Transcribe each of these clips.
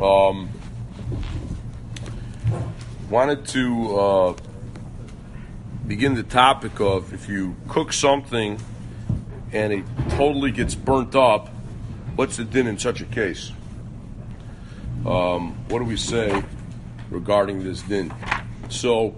Wanted to begin the topic of if you cook something and it totally gets burnt up, what's the din in such a case? What do we say regarding this din? So,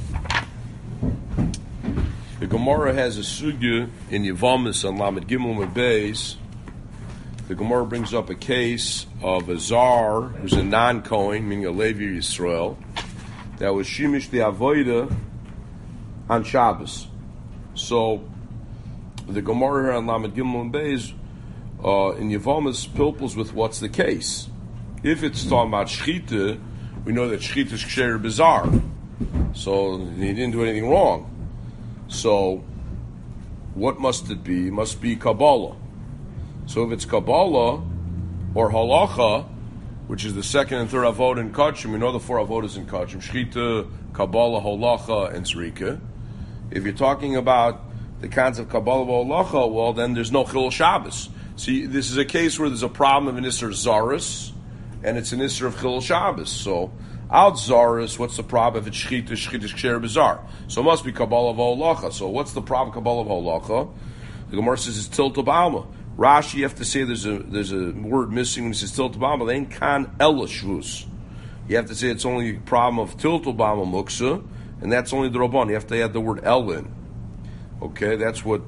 the Gemara has a sugya in Yevamis on Lamed Gimel and Beis. The Gemara brings up a case of a Zar who's a non-Kohen, meaning a Levi Yisrael, that was Shimish the Avoida on Shabbos. So, the Gemara here on Lamed Gimel and Beis in Yevamis pilpels with what's the case. If it's talking about Shechita, we know that Shechita is Ksher Bizarre. So, he didn't do anything wrong. So, what must it be? It must be Kabbalah. So if it's Kabbalah or Halacha, which is the second and third Avod in Kachim, we know the four Avodas in Kachim, Shechita, Kabbalah, Halacha, and Zrika. If you're talking about the concept of Kabbalah, Halacha, well, then there's no Chilul Shabbos. See, this is a case where there's a problem of an Isser Zaris, and it's an Isser of Chilul Shabbos. So, out Zaris, what's the problem if it's Shechita, Shechita, Ksher Bizarre? So it must be Kabbalah, Halacha. So what's the problem Kabbalah, Halacha? The Gemara says it's Tilta B'alma. Rashi, you have to say there's a word missing when it says Tilta B'alma. They ain't kan ela shvus. You have to say it's only a problem of Tilta B'alma muksa, and that's only the Rabban. You have to add the word el in. Okay, that's what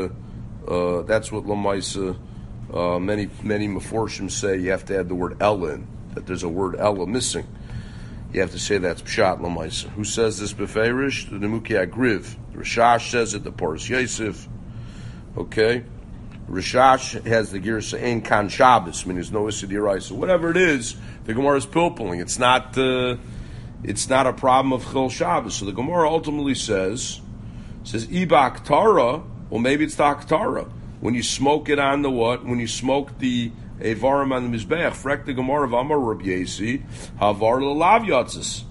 Lamaisa, many Meforshim say you have to add the word el in, that there's a word ela missing. You have to say that's Pshat Lamaisa. Who says this beferish? The Nemuki Agriv. Rishash says it, the Poros Yosef. Okay? Rishash has the Girsa Ein Kan Shabbos, meaning there's no Issa D'Oraisa. So whatever it is, the Gemara is pilpling. It's not a problem of Chil Shabbos. So the Gemara ultimately says Iba Aktara, well maybe it's the Aktara. When you smoke it on the what? When you smoke the Evarim on the Mizbeach, frek the Gemara of Amar Rabbi Yesi, Havar L'Lav Yatzis.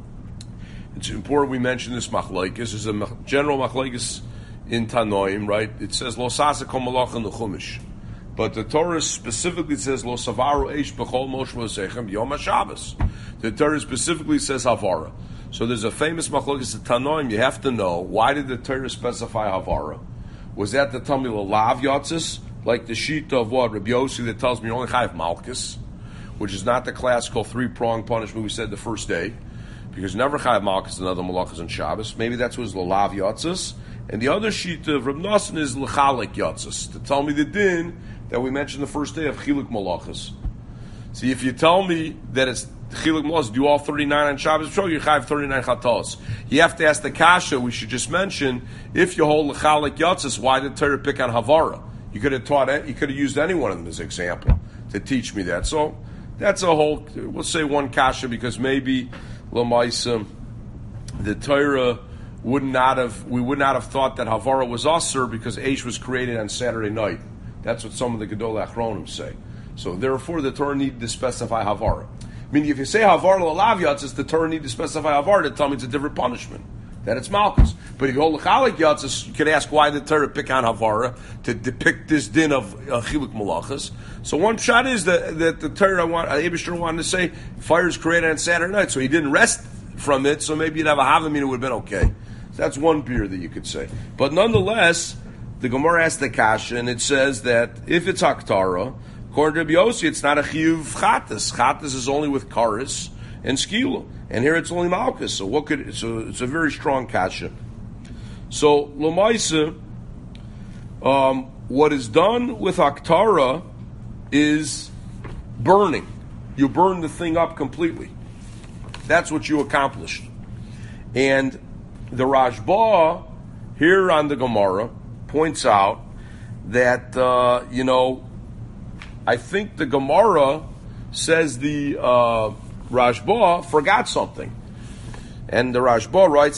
It's important we mention this machlekes. There's a general machlekes in Tanoim, right? It says Lo Sasa Kol Malach in the Chumash, but the Torah specifically says Lo Savaru Eish B'Chol Moshe V'Sechem Yom HaShabbos. The Torah specifically says Havara. So there's a famous machlekes in Tanoim. You have to know, why did the Torah specify Havara? Was that the Tamil L'Lav Yatzis? Like the sheet of what? Rabbi Yossi that tells me you only have Malchus, which is not the classical three-pronged punishment we said the first day, because never chayav Malchus and other malachas on Shabbos. Maybe that's what is L'Lav Yatzis. And the other sheet of Reb Nosson is L'Chalik Yatzis, to tell me the din that we mentioned the first day of Chiluk Malachas. See, if you tell me that it's Chiluk Malachas, do all 39 on Shabbos, show you chayav 39 chatos. You have to ask the kasha, we should just mention, if you hold L'Chalik Yatzis, why did Torah pick on Havara? You could have taught it. You could have used any one of them as example to teach me that. So that's a whole. We'll say one kasha because maybe Lamaisa, the Torah we would not have thought that Havara was Asur because Eish was created on Saturday night. That's what some of the Gedolei Achronim say. So therefore, the Torah needed to specify Havara. Meaning, if you say Havara L'Lav Yatzis, the Torah needed to specify Havara to tell me it's a different punishment. That it's Malchus. But if you hold L'Chalik Yatzis, you could ask why the Torah pick on Havara to depict this din of Chiluk Malachas. So one shot is that the Torah Eibishter wanted to say fire is created on Saturday night, so he didn't rest from it, so maybe you'd have a Havamina, it would have been okay. So that's one beer that you could say. But nonetheless, the Gemara asks the Kasha, and it says that if it's Aktara, according to Rabbi Yossi, it's not a Chiyuv Chatas. Chatas is only with Karis and Skila. And here it's only Malchus. So it's a very strong kasha. So Lamaisa, what is done with Aktara is burning. You burn the thing up completely. That's what you accomplished. And the Rashba here on the Gemara points out that I think the Gemara says the Rashba forgot something. And the Rashba writes,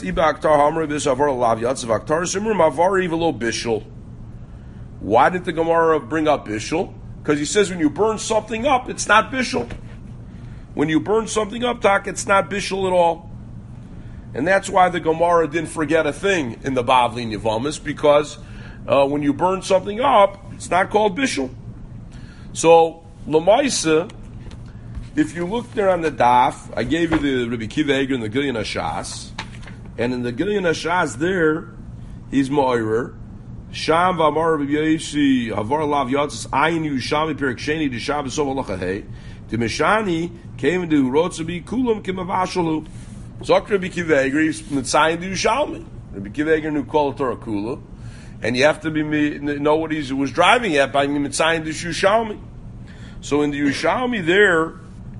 why did the Gemara bring up Bishul? Because he says when you burn something up, it's not Bishul. When you burn something up, Tak, it's not Bishul at all. And that's why the Gemara didn't forget a thing in the Bavli and Yevamis, because when you burn something up, it's not called Bishul. So, Lamaisa, if you look there on the daf, I gave you the Rabbi Kiva Eger and the Gilyon HaShas, and in the Gilyon HaShas there, he's Moirer. Sham v'amar Rabbi Yosi havar lav yotzes ayin Yushami perik sheni de Shabbos sov halacha hey. The Mishani came into Rotzabi kulam kimavashalu. Zok Rabbi Kiva Eger is mitzayin de Yushalmi. Rabbi Kiva Eger knew kol Torah kula, and you have to know what he was driving at by mitzayin de Yushalmi. So in the Yushalmi there,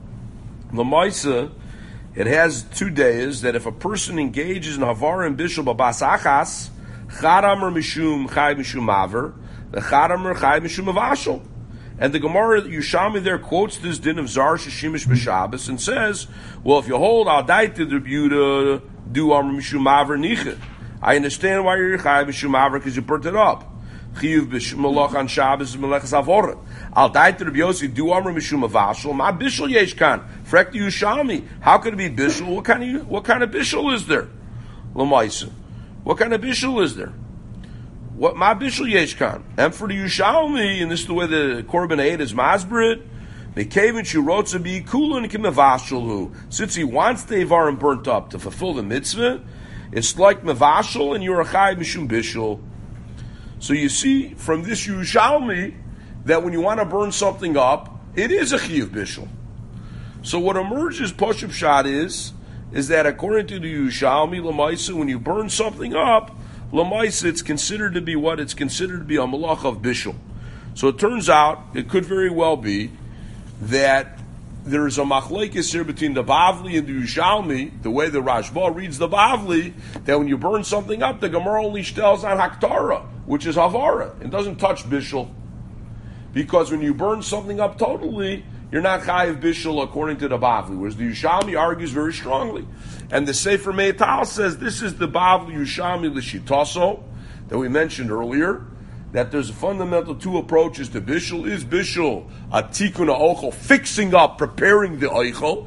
the Maisa, it has 2 days that if a person engages in Havar and Bishul Babas Achas, Chadamer Mishum Chai Mishum Maver, the Chadamer Chai Mishum Avashal. And the Gemara Yushalmi there quotes this din of Zar Shishimish B'Shabbos and says, well, if you hold Al Daita the Rebuta, do Amr Mishum Maver Niche. I understand why you're Chai Mishum Maver because you burnt it up. Chiyuv b'Malach on Shabbos Melechas Avora. Al Daita Rabbi Yossi do Amr Mishum Avashal. Ma Bishul Yeshkan. Frek the Yushalmi. How could it be Bishul? What kind of Bishul is there? L'maisa. What kind of Bishul is there? What Ma Bishul Yeshkan? And for the Yushalmi, and this is the way the Korban ate is Masbrit. Mekevin Shurotza bi Kulun Kimavashalhu. Since he wants the Avarim burnt up to fulfill the mitzvah, it's like Mavashal and you're a Chai Mishum Bishul. So you see from this Yushalmi that when you want to burn something up, it is a Chiyuv Bishul. So what emerges, Poshup Shad is that according to the Yushalmi, Lamaisa, when you burn something up, Lamaisa, it's considered to be what? It's considered to be a Malach of Bishul. So it turns out, it could very well be that there is a machlekes here between the Bavli and the Yushalmi, the way the Rashba reads the Bavli, that when you burn something up, the Gemara only tells on Haktara, which is Havara. It doesn't touch Bishul. Because when you burn something up totally, you're not Chayiv Bishul according to the Bavli, whereas the Yushalmi argues very strongly. And the Sefer Meital says this is the Bavli Yushalmi L'Shitaso that we mentioned earlier, that there's a fundamental 2 approaches to Bishul. Is Bishul a Tikkun HaOchel, fixing up, preparing the Eichel?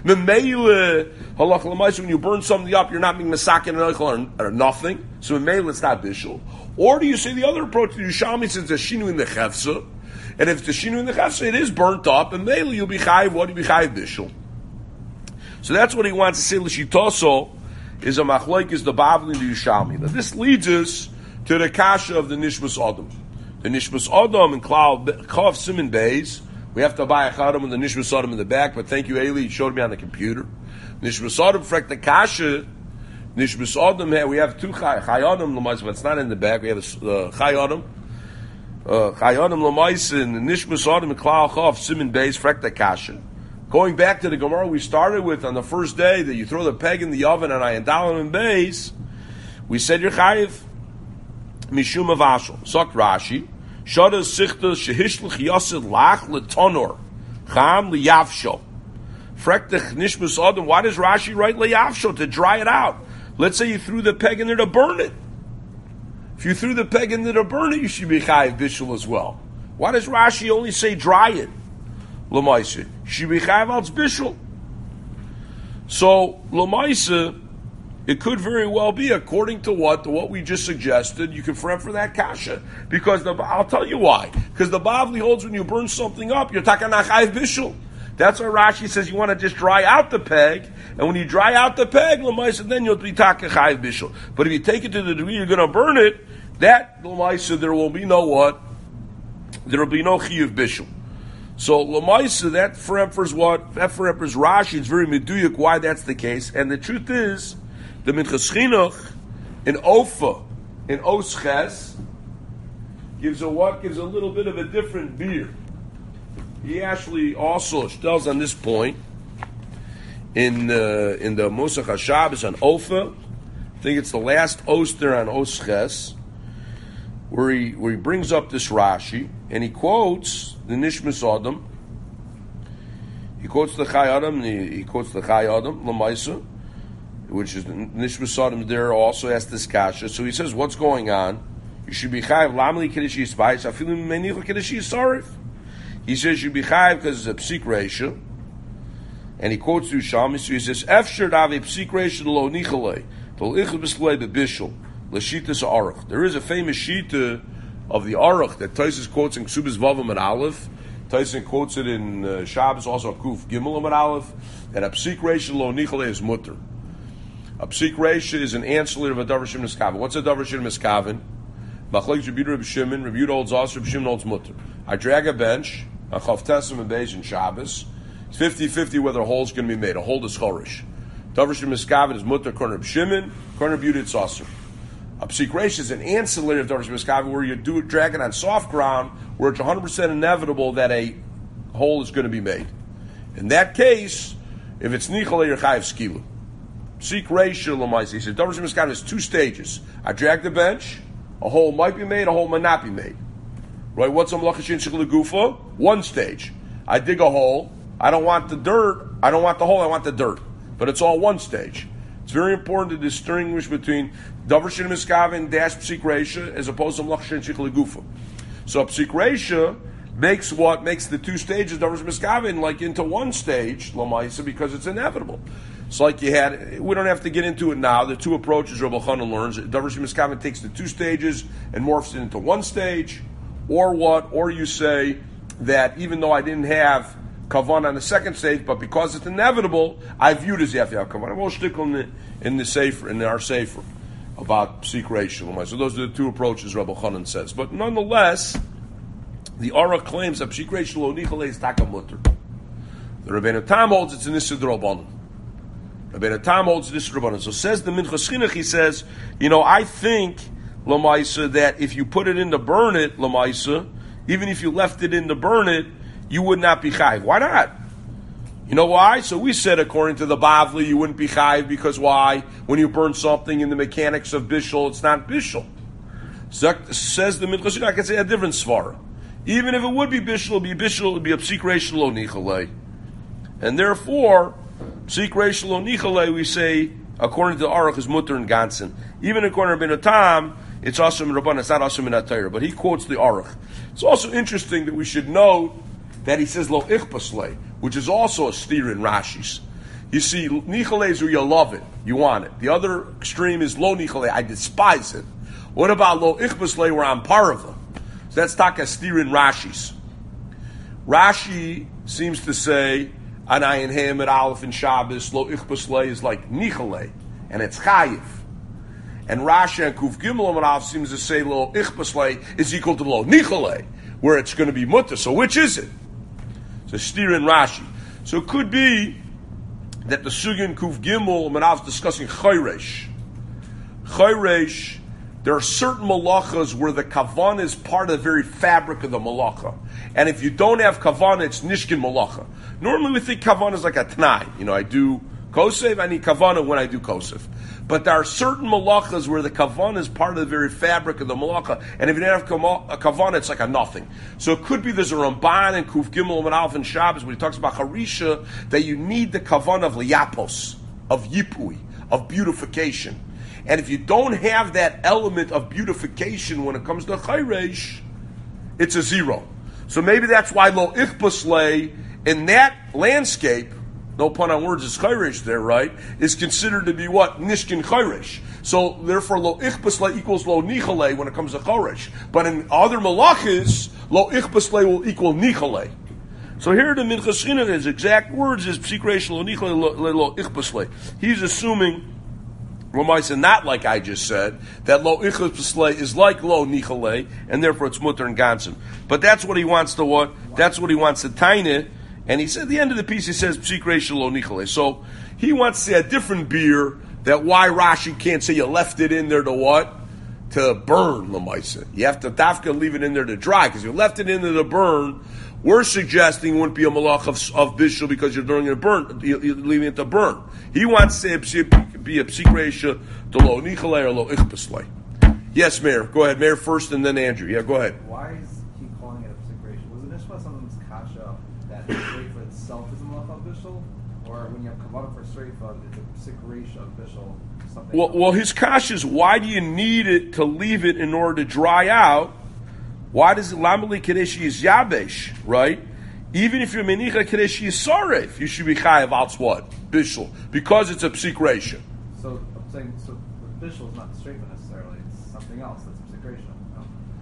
Memele, halach l'maisa, when you burn something up, you're not being masakin and Eichel or nothing. So memele, it's not Bishul. Or do you say the other approach to Yushalmi, since there's Shinu in the Chefsa, and if it's Shinu in the Chefsa, it is burnt up, and Mele, you'll be Chayiv, what do you be Chayiv Bishul? So that's what he wants to say, L'shitoso, is a machlok, is the Bavli and the Yushalmi. Now this leads us to the kasha of the Nishmas Adam. The Nishmas Adam and Chav Simon Beis, we have to buy a chadam with the Nishmas Adam in the back, but thank you, Eli, he showed me on the computer. Nishmas Adam, frek the kasha, Nishmas Adam, we have 2 Chayadim, but it's not in the back, we have a Chayadim. Chayadim Lamaisa and the Nishmas Adam and Klal Chav Simon Beis, frek the kasha. Going back to the Gemara we started with on the first day, that you throw the peg in the oven and Ayin Dalam and Beis, we said you're Chayiv. Mishum Avashal. Sok Rashi. Shada Sichta Shehishlich Yasid Lach Letonor. Cham Liyavshal. Frektech Nishmus Adam. Why does Rashi write Liyavshal? To dry it out. Let's say you threw the peg in there to burn it. If you threw the peg in there to burn it, you should be Chayiv Bishul as well. Why does Rashi only say dry it? L'maisa. Should be Chayiv Al's Bishul. So, L'maisa, it could very well be, according to what we just suggested, you can frame for that kasha. Because I'll tell you why. Because the Bavli holds when you burn something up, you're taking a Chayiv Bishul. That's why Rashi says you want to just dry out the peg, and when you dry out the peg, L'maisa, then you'll be taking Chayiv Bishul. But if you take it to the degree you're going to burn it, that L'maisa, there will be no what? There will be no Chiyuv Bishul. So L'maisa, that foremphers what? That foremphers Rashi. It's very meduyuk why that's the case. And the truth is, the Minchas Chinuch in Ofa, in Osches, gives a little bit of a different beer. He actually also tells on this point in the Musach HaShabbos on Ofa. I think it's the last Oster on Osches, where he brings up this Rashi and he quotes the Nishmas Adam. He quotes the Chai Adam. He quotes the Chai Adam L'maisa, which is Nishmas Adam there also has this kasha. So he says, what's going on? You should be chayiv lamli kiddushi spice. I feel menicha kiddushi sarif. He says you should be chayiv because it's a psik ratio, and he quotes the Yushalmi. So he says, "Efshir dav a psik ratio lo nichalei tol ichad b'slei bebishul l'shitas aruch." There is a famous shita of the aruch that Tosfos quotes in Ksubas Vavam and Aleph Tyson quotes it in Shabbos, also Kuf Gimel Amud Aleph, that a psik reisha lo nichale is mutter. A psik reisha is an ancillary of a davar shem niskaven. What's a davar shem niskaven? Machlek Rabbi Yehuda Rabbi Shimon, Rabbi Yehuda holds also, Rabbi Shimon holds mutter. I drag a bench, a chavtesim and beis in Shabbos. It's 50-50 whether a hole is going to be made. A hole is chorish. Davar shem niskaven is mutter, corner Rabbi Shimon, corner Rabbi Yehuda it's also. A psik reisha is an ancillary of davar shem niskaven where you do it, drag it on soft ground, where it's 100% inevitable that a hole is going to be made. In that case, if it's nichale, you're chayiv skilu. Psik reisha l'maisi. He said, davar shem niskaven is two stages. I drag the bench, a hole might be made, a hole might not be made. Right? What's a malacha shein shich legufa? One stage. I dig a hole. I don't want the dirt. I don't want the hole. I want the dirt. But it's all one stage. It's very important to distinguish between davar shem niskaven dash psik reisha as opposed to malacha shein shich legufa. So psik reisha makes the two stages davar shem niskaven like into one stage l'maisa because it's inevitable. It's like you had. We don't have to get into it now. The two approaches Rabbi Chanan learns. Davar shem niskaven takes the two stages and morphs it into one stage, or what? Or you say that even though I didn't have kavan on the second stage, but because it's inevitable, I viewed as you have to have kavan. We'll stick in the sefer, in our sefer, about psik reisha. So those are the two approaches Rabbi Chanan says. But nonetheless, the Aruch claims that psik reisha lo nichale is taka mutter. The Rabbeinu Tam holds it's an issur d'Rabbanan. Rabbeinu Tam holds this Rabbanan. So says the Minchas Chinuch, he says, I think, Lamaisa, that if you put it in to burn it, Lamaisa, even if you left it in to burn it, you would not be chayiv. Why not? You know why? So we said, according to the Bavli, you wouldn't be chayiv because why? When you burn something in the mechanics of bishul, it's not bishul. Says the Minchas Chinuch, I can say a different svara. Even if it would be bishul, it would be a psik reisha lo nichale. And therefore, psik reisha lo nichale, we say, according to the Aruch, is mutter and ganzen. Even according to Rabbeinu Tam, it's also in Rabbanan, it's not also in Atayr, but he quotes the Aruch. It's also interesting that we should note that he says lo ichpaslei, which is also a steer in Rashi's. You see, nichale is where you love it, you want it. The other extreme is lo nichale, I despise it. What about lo ichpaslei, where I'm parava? So that's taka steer in Rashi's. Rashi seems to say, Anayin Hem at Aleph and Shabbos, Lo Ichpaslei is like Nichale, and it's Chayiv. And Rashi and Kuf Gimel and Aleph seems to say Lo Ichpaslei is equal to Lo Nichale, where it's going to be Mutter. So which is it? So steer in Rashi. So it could be that the Sugin Kuf Gimel and Aleph discussing Chayresh. Chayresh, there are certain malachas where the kavan is part of the very fabric of the malacha. And if you don't have kavan, it's nishkin malacha. Normally we think kavan is like a t'nai. I do kosev, I need kavana when I do kosev. But there are certain malachas where the kavan is part of the very fabric of the malacha. And if you don't have a kavan, it's like a nothing. So it could be there's a Ramban and Kuf Gimel and Aleph and Shabbos when he talks about harisha, that you need the kavan of liyapos, of yipui, of beautification. And if you don't have that element of beautification when it comes to chayresh, it's a zero. So maybe that's why lo ichpaslei in that landscape, no pun on words, is chayresh there, right? Is considered to be what? Nishkin chayresh. So therefore lo ichpaslei equals lo nichale when it comes to chayresh. But in other malachis, lo ichpaslei will equal nichale. So here the Minchas Chinuch, his exact words is psik reisha lo nichale lo ichpaslei. He's assuming Ramaisa, not like I just said, that lo ichpaslei is like lo nichale, and therefore it's mutter and ganzen. But that's what he wants to what? That's what he wants to taine. And he said at the end of the piece he says psik reisha lo nichale. So he wants to say a different beer that why Rashi can't say you left it in there to what? To burn Lamaisa. You have to dafka leave it in there to dry, because you left it in there to burn. We're suggesting it wouldn't be a malach of bishul because you're doing it to burn, you're leaving it to burn. He wants to say be a psik reisha to lo nichale or lo ichpaslei. Yes, Meir. Go ahead. Meir first and then Andrew. Yeah, go ahead. Why is he calling it a psik reisha? Was it nishma someone's kasha that the sreifa itself is a malach of bishul? Or when you have kavanah for sreifa, it's a psik reisha of bishul? Well, his kasha is, why do you need it to leave it in order to dry out? Why does it lamali kadeshi is yabesh, right? Even if you're menicha kadeshi is saref, you should be chayav out what? Bishul. Because it's a psik reisha. So I'm saying, so the bishul is not the sreifa necessarily, it's something else that's a psik reisha. No?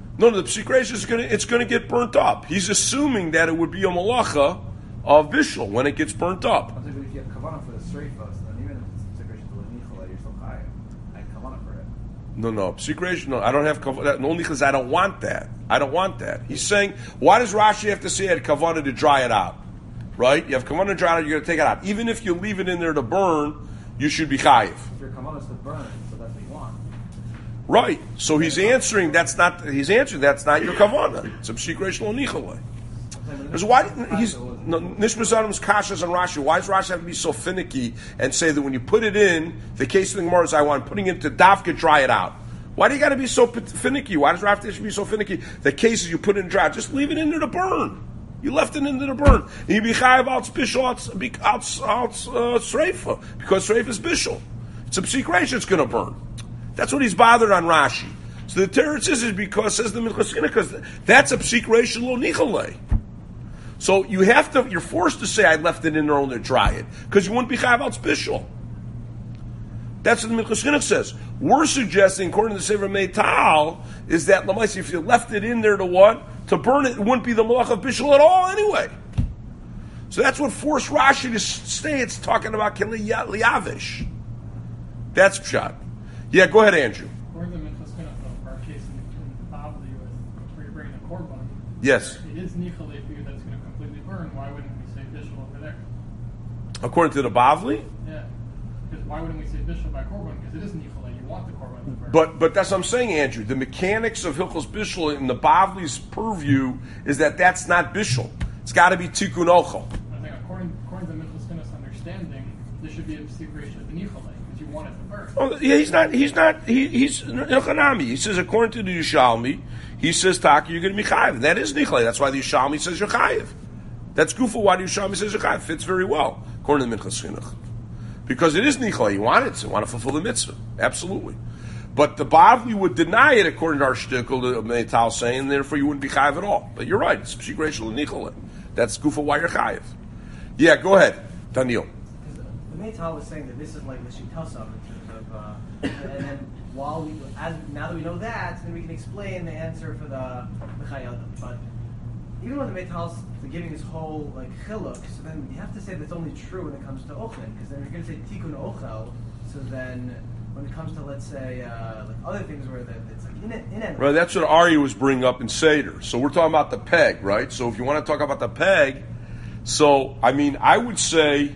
No, the psik reisha is going to get burnt up. He's assuming that it would be a malacha of bishul when it gets burnt up. I'm saying, if you have kavanah for the streifas, then even if it's psik reisha to l'nichale, you're still chayav. I had kavanah for it. No, psik reisha. No, I don't have kavanah. Only because I don't want that. I don't want that. He's saying, why does Rashi have to say I had kavanah to dry it out? Right? You have kavanah to dry it out. You're going to take it out. Even if you leave it in there to burn, you should be chayiv. If your kavanah is to burn, so that's what you want. Right. So he's answering that's not your kavanah. It's a psik reisha lo nichalei. Because why he's Nishmas Adam's kashas on Rashi? Why does Rashi have to be so finicky and say that when you put it in, the case of the Gemara is I want putting it to dafka dry it out? Why do you got to be so finicky? Why does Rashi be so finicky? The case is you put it in dry, just leave it in there to burn. You left it in there to burn. And you be chayav out bishul out sreifa because sreifa is bishul. It's a psik reisha. It's going to burn. That's what he's bothered on Rashi. So the teretz is because says the Minchas Chinuch because that's a psik reisha lo nichalei. So you're forced to say I left it in there only to dry it because you wouldn't be chayav al bishul. That's what the Minchas Chinuch says. We're suggesting, according to the Sefer Meital, is that Lamaisi, if you left it in there to what? To burn it, it wouldn't be the malach of bishul at all anyway. So that's what forced Rashi to stay. It's talking about liavish. That's pshat. Yeah, go ahead, Andrew. According to the Minchas Chinuch, our case in Bavli where you're bringing a korban, yes. It is nichalei for you that's going to completely burn. Why wouldn't we say bishul over there? According to the Bavli? Yeah. Because why wouldn't we say bishul by korban? Because it is nichalei. You want the korban to burn. But that's what I'm saying, Andrew. The mechanics of Hilchos Bishul in the Bavli's purview is that that's not Bishul. It's got to be Tikkun Ochel. I think according to the Minchas Chinuch's understanding, there should be a psik reisha of the nichalei because you want it to burn. Oh, yeah, he's Ilchanami. He says, according to the Yushalmi, he says, Taki, you're going to be chayiv. That is Nichalei. That's why the Yushalmi says you're chayiv. That's Gufa why the Yushalmi says you're chayiv. Fits very well, according to the Minchas Chinuch. Because it is Nichalei. You want it. You want to fulfill the mitzvah. Absolutely. But the Bavli would deny it, according to our shtickle, the Meital saying, therefore you wouldn't be chayiv at all. But you're right. It's psik reisha lo nichalei. That's Gufa why you're chayiv. Yeah, go ahead, Daniel. The Meital was saying that this is like the Shitasa in terms of, and then now that we know that, then we can explain the answer for the Chayadim. But even when the Meital's giving this whole like chiluk, so then you have to say that's only true when it comes to Ochelin, because then you're going to say Tikkun Ochel. So then when it comes to, let's say, like other things where it's like in Right, that's what Arya was bringing up in Seder. So we're talking about the peg, right? So if you want to talk about the peg, so I mean, I would say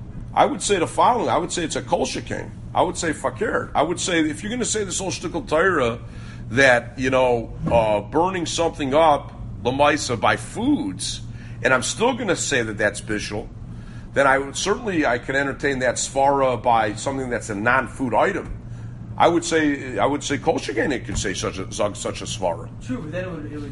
the following. I would say it's a kol shekain. I would say fakir. I would say if you're going to say this whole shtickle Torah that burning something up lamaisa by foods, and I'm still going to say that that's bishul, then I can entertain that svara by something that's a non-food item. I would say kol shekain it could say such a svara. True, but then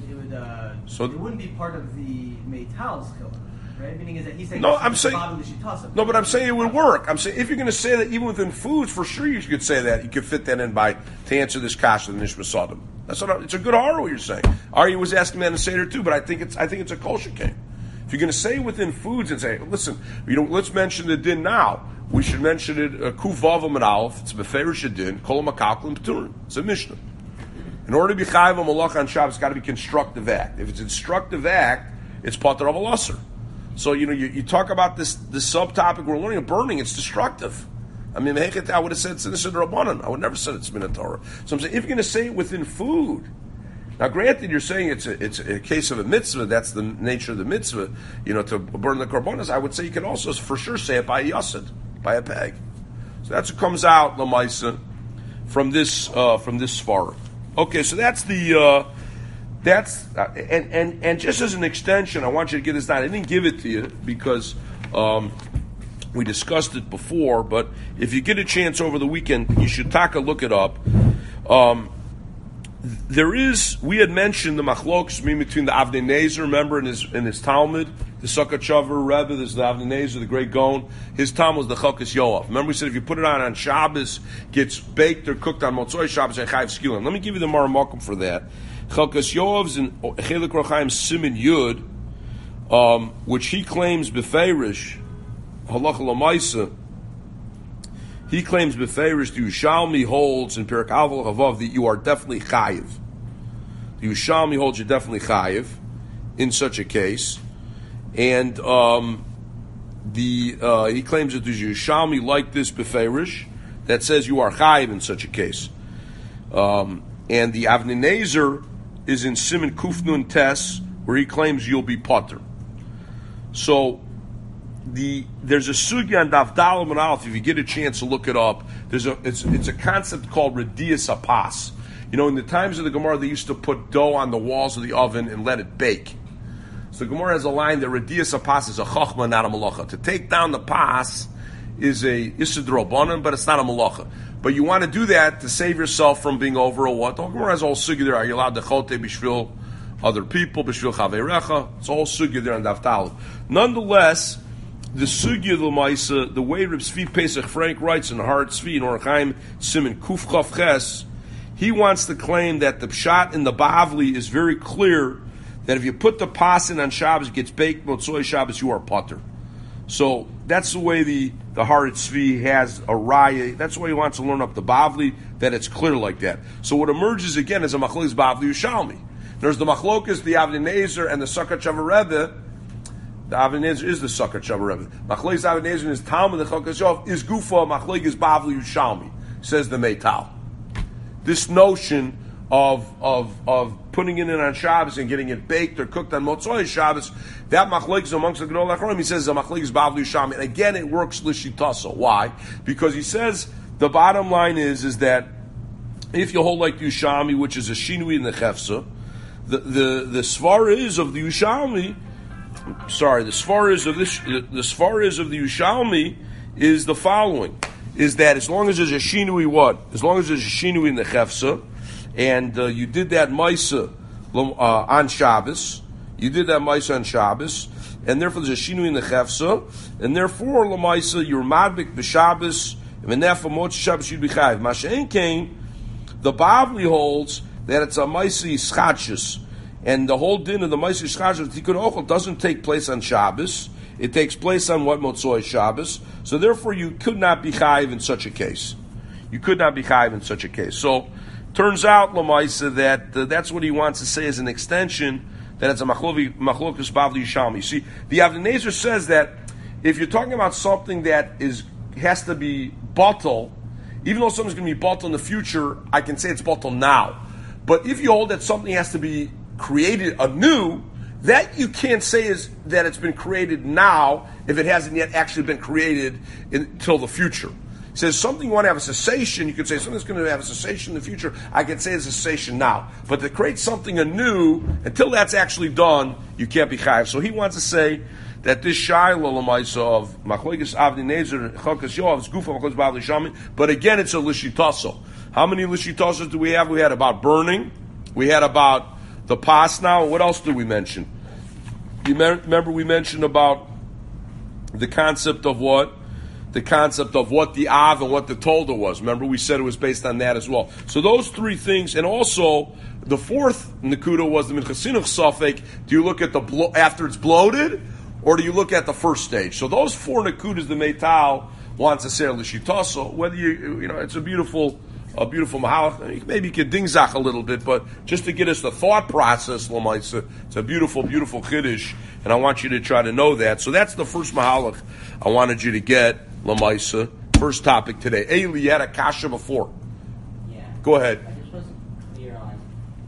it wouldn't be part of the Meital's chiluk. Right? Meaning is that he's saying but I'm saying it would work. I'm saying if you're going to say that even within foods, for sure you could say that. You could fit that in to answer this kasha the Nishmas Adam. That's what it's a good hara what you're saying. Arya was asking me on the Seder too, but I think it's a kol shekain. If you're going to say within foods and say, listen, let's mention the din now. We should mention it kuf vavam and aleph. It's beferish din kol makalklim p'turin. It's a mishnah. In order to be chayiv a malach on Shabbos, it's got to be constructive act. If it's instructive act, it's pater of a lasser. So you talk about this subtopic we're learning of burning. It's destructive. I mean, I would have said it's in the Rabbanan. I would never said it's min Torah. So I'm saying if you're going to say it within food, now granted you're saying it's a case of a mitzvah. That's the nature of the mitzvah. To burn the korbanos. I would say you can also for sure say it by a yasid, by a peg. So that's what comes out lamaisa from this svara. Okay, so that's the. And just as an extension, I want you to get this down. I didn't give it to you because we discussed it before, but if you get a chance over the weekend, you should look it up. We had mentioned the machlokas between the Avnei Nezer, remember in his Talmud, the Sukkot Rebbe, there's the Avnei Nezer, the great Gaon. His Talmud was the Chalkas Yoav. Remember we said if you put it on Shabbos, gets baked or cooked on Motzoi Shabbos, and Chayiv Skilin. Let me give you the Maramakum for that. Chalkas Yoav's in Chelik Rochaim Simin Yud, which he claims befeirish halacha lamaisa. He claims befeirish the Yushalmi holds in Perek Avol Chavav that you are definitely chayiv. The Yerushalmi holds you definitely chayiv in such a case, and he claims that there's Yerushalmi like this beferish that says you are chayiv in such a case, and the Avnei Nezer is in Siman Kufnun Tes where he claims you'll be potter. So there's a sugya on Daf Daled and Aleph. If you get a chance to look it up, it's a concept called Redias Apas. You know, in the times of the Gemara, they used to put dough on the walls of the oven and let it bake. So the Gemara has a line that Redias Apas is a chachma, not a malacha. To take down the pas is a Issur D'Rabbanan, but it's not a malacha. But you want to do that to save yourself from being over a what? The Gemara has a whole sugya there. Are you allowed to chote b'shvil other people, b'shvil chaverecha? It's a whole sugya there on Daf Daled. Nonetheless, the sugya of the Maisa, the way Reb Tzvi Pesach Frank writes in Har Tzvi in Orach Chaim Siman Kuf Chaf Ches, he wants to claim that the pshat in the Bavli is very clear that if you put the pasin on Shabbos, it gets baked Motzoi Shabbos, you are potter. So that's the way the Har Tzvi has a raya. That's why he wants to learn up the Bavli, that it's clear like that. So what emerges again is a machlokes Bavli Yerushalmi. There's the machlokas, the Avnei Nezer, and the Sukkot Shavuot. The Avnei Nezer is the Sukkot Shavuot. Machlokes Avnei Nezer is Talmud the Chokas Yov is Gufa machlokes Bavli Yerushalmi, says the Meital. This notion of putting it in on Shabbos and getting it baked or cooked on Motzoi Shabbos, that machlokes amongst the Gedolei Achronim, he says the machlokes Bavli Yerushalmi. And again, it works l'shitaso. Why? Because he says the bottom line is that if you hold like the Yerushalmi, which is a shinui in the chefsa, the svara is of the Yerushalmi. Sorry, the svara is of the Yerushalmi is the following: is that as long as there's a shinui, what? As long as there's a shinui in the chefsa, and you did that ma'isa on Shabbos, and therefore there's a shinui in the chefsa, and therefore l'ma'isa you're madbik b'Shabbos, and nefa moch Shabbos you'd be chayiv. Masha'en came, the Bavli holds that it's a ma'isa yischachus, and the whole din of the ma'isa yischachus tikkun ochel doesn't take place on Shabbos. It takes place on what Motzoi Shabbos. So therefore, you could not be chayiv in such a case. So turns out l'maisa that that's what he wants to say as an extension, that it's a machlokas Bavli Yerushalmi. See, the Avnei Nezer says that if you're talking about something that has to be batal, even though something's going to be batal in the future, I can say it's batal now. But if you hold that something has to be created anew, that you can't say is that it's been created now if it hasn't yet actually been created until the future. He says something you want to have a cessation, you could say something's going to have a cessation in the future, I can say it's a cessation now. But to create something anew, until that's actually done, you can't be chayiv. So he wants to say that this shayla l'maisa of machlokes Avnei Nezer Chokas Yov is gufa machlokes Bavli Yerushalmi, but again it's a lishitaso. How many lishitasos do we have? We had about burning, we had about the pas now. What else did we mention? You remember we mentioned about the concept of what? The concept of what the Av and what the Tolda was. Remember we said it was based on that as well. So those three things, and also the fourth Nakuda was the Minchas Chinuch Safek. Do you look at the after it's bloated, or do you look at the first stage? So those four Nakudas the Meital wants to say l'shitaso. Whether you know, it's a beautiful mahalach. Maybe you can dingzach a little bit, but just to get us the thought process, l'maisa, it's a beautiful chiddush, and I want you to try to know that. So that's the first mahalach I wanted you to get, l'maisa. First topic today. Eli, you had a kasha before. Yeah. Go ahead. I just wasn't clear on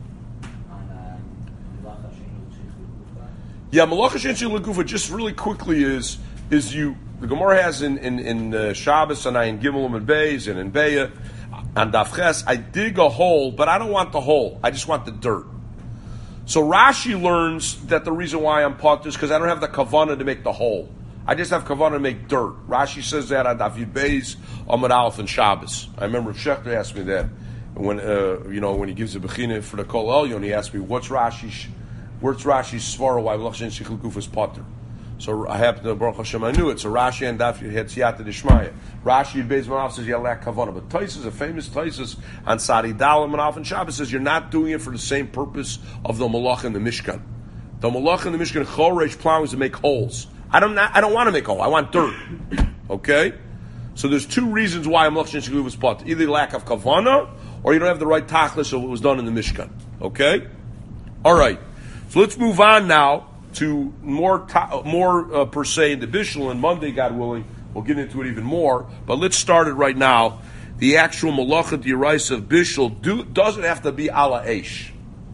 Malacha Sheinu L'Gufa. Yeah, Malacha Sheinu L'Gufa, just really quickly is you, the Gemara has in Shabbos and in Gimel and Beis and in Beya, on Daf Ches, I dig a hole, but I don't want the hole. I just want the dirt. So Rashi learns that the reason why I'm potter is because I don't have the kavanah to make the hole. I just have kavanah to make dirt. Rashi says that on Daf Yud Beis, Amud Aleph, and Shabbos. I remember Shechter asked me that when he gives the bechina for the Kol Elyon, he asked me, what's Rashi's svara why Malach Shein Sheichel Guf is potter? So I happened to, Baruch Hashem, I knew it. So Rashi and Daf had Siyata Dishmaya. Rashi Beis Manaf says you lack kavanah, but Taisus, a famous Taisus on Sadi Dalam Manaf and Shabbos, says you're not doing it for the same purpose of the Malach in the Mishkan. The Malach in the Mishkan Choresh plowing is to make holes. I don't want to make a hole. I want dirt. Okay, so there's two reasons why Malach Shein Sheichel Guf was potter: either lack of kavanah, or you don't have the right tachlis of what was done in the Mishkan. Okay. All right. So let's move on now to more per se into Bishul, and Monday, God willing, we'll get into it even more. But let's start it right now. The actual malacha d'oraisa of Bishul doesn't have to be ala eish.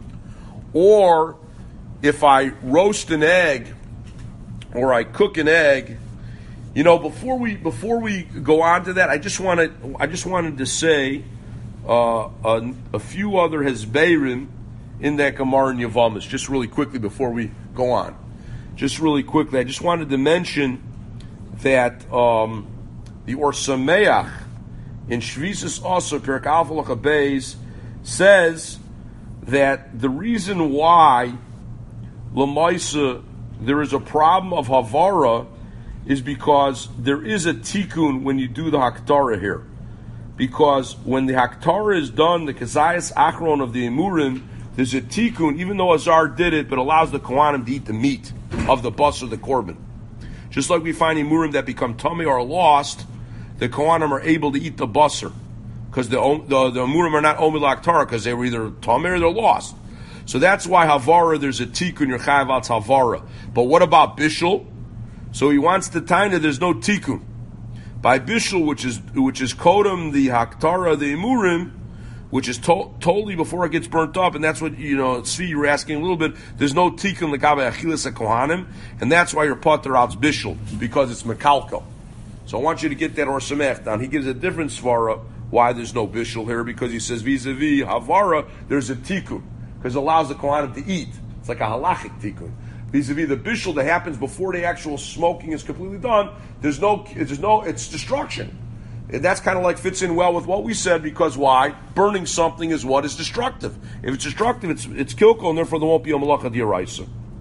Or if I roast an egg or I cook an egg, before we go on to that, I just wanted to say a few other hezbeirim in that Gemara in Yavamas, just really quickly before we go on. Just really quickly, I just wanted to mention that the Or Sameach in Shvisus Asur, Perek Aleph Halacha Beis, says that the reason why L'maisa there is a problem of Havara is because there is a tikkun when you do the Haktarah here. Because when the Haktarah is done, the Kazayas Achron of the Emurim, there's a tikkun, even though Azar did it, but allows the Kohanim to eat the meat of the bus or the korban. Just like we find Emurim that become tummy or lost, the Kohanim are able to eat the basar. Because the Emurim are not Omid Haktarah, because they were either tummy or they're lost. So that's why Havara, there's a tikkun, your Chayav al Havara. But what about Bishul? So he wants to taina, there's no tikkun. By Bishul, which is Kodam, the Haktara, the Emurim, which is totally before it gets burnt up, and that's what, see, you were asking a little bit, there's no tikkun l'gabe achilas kohanim, and that's why your potter out's Bishul, because it's Mekalko. So I want you to get that Or Samech down. He gives a different svara why there's no Bishul here, because he says vis-a-vis Havara, there's a tikkun, because it allows the kohanim to eat. It's like a halachic tikkun. Vis-a-vis the bishul that happens before the actual smoking is completely done, it's destruction. And that's kind of like fits in well with what we said, because why? Burning something is what is destructive. If it's destructive, it's kilko, and therefore there won't be a malacha d'oraisa.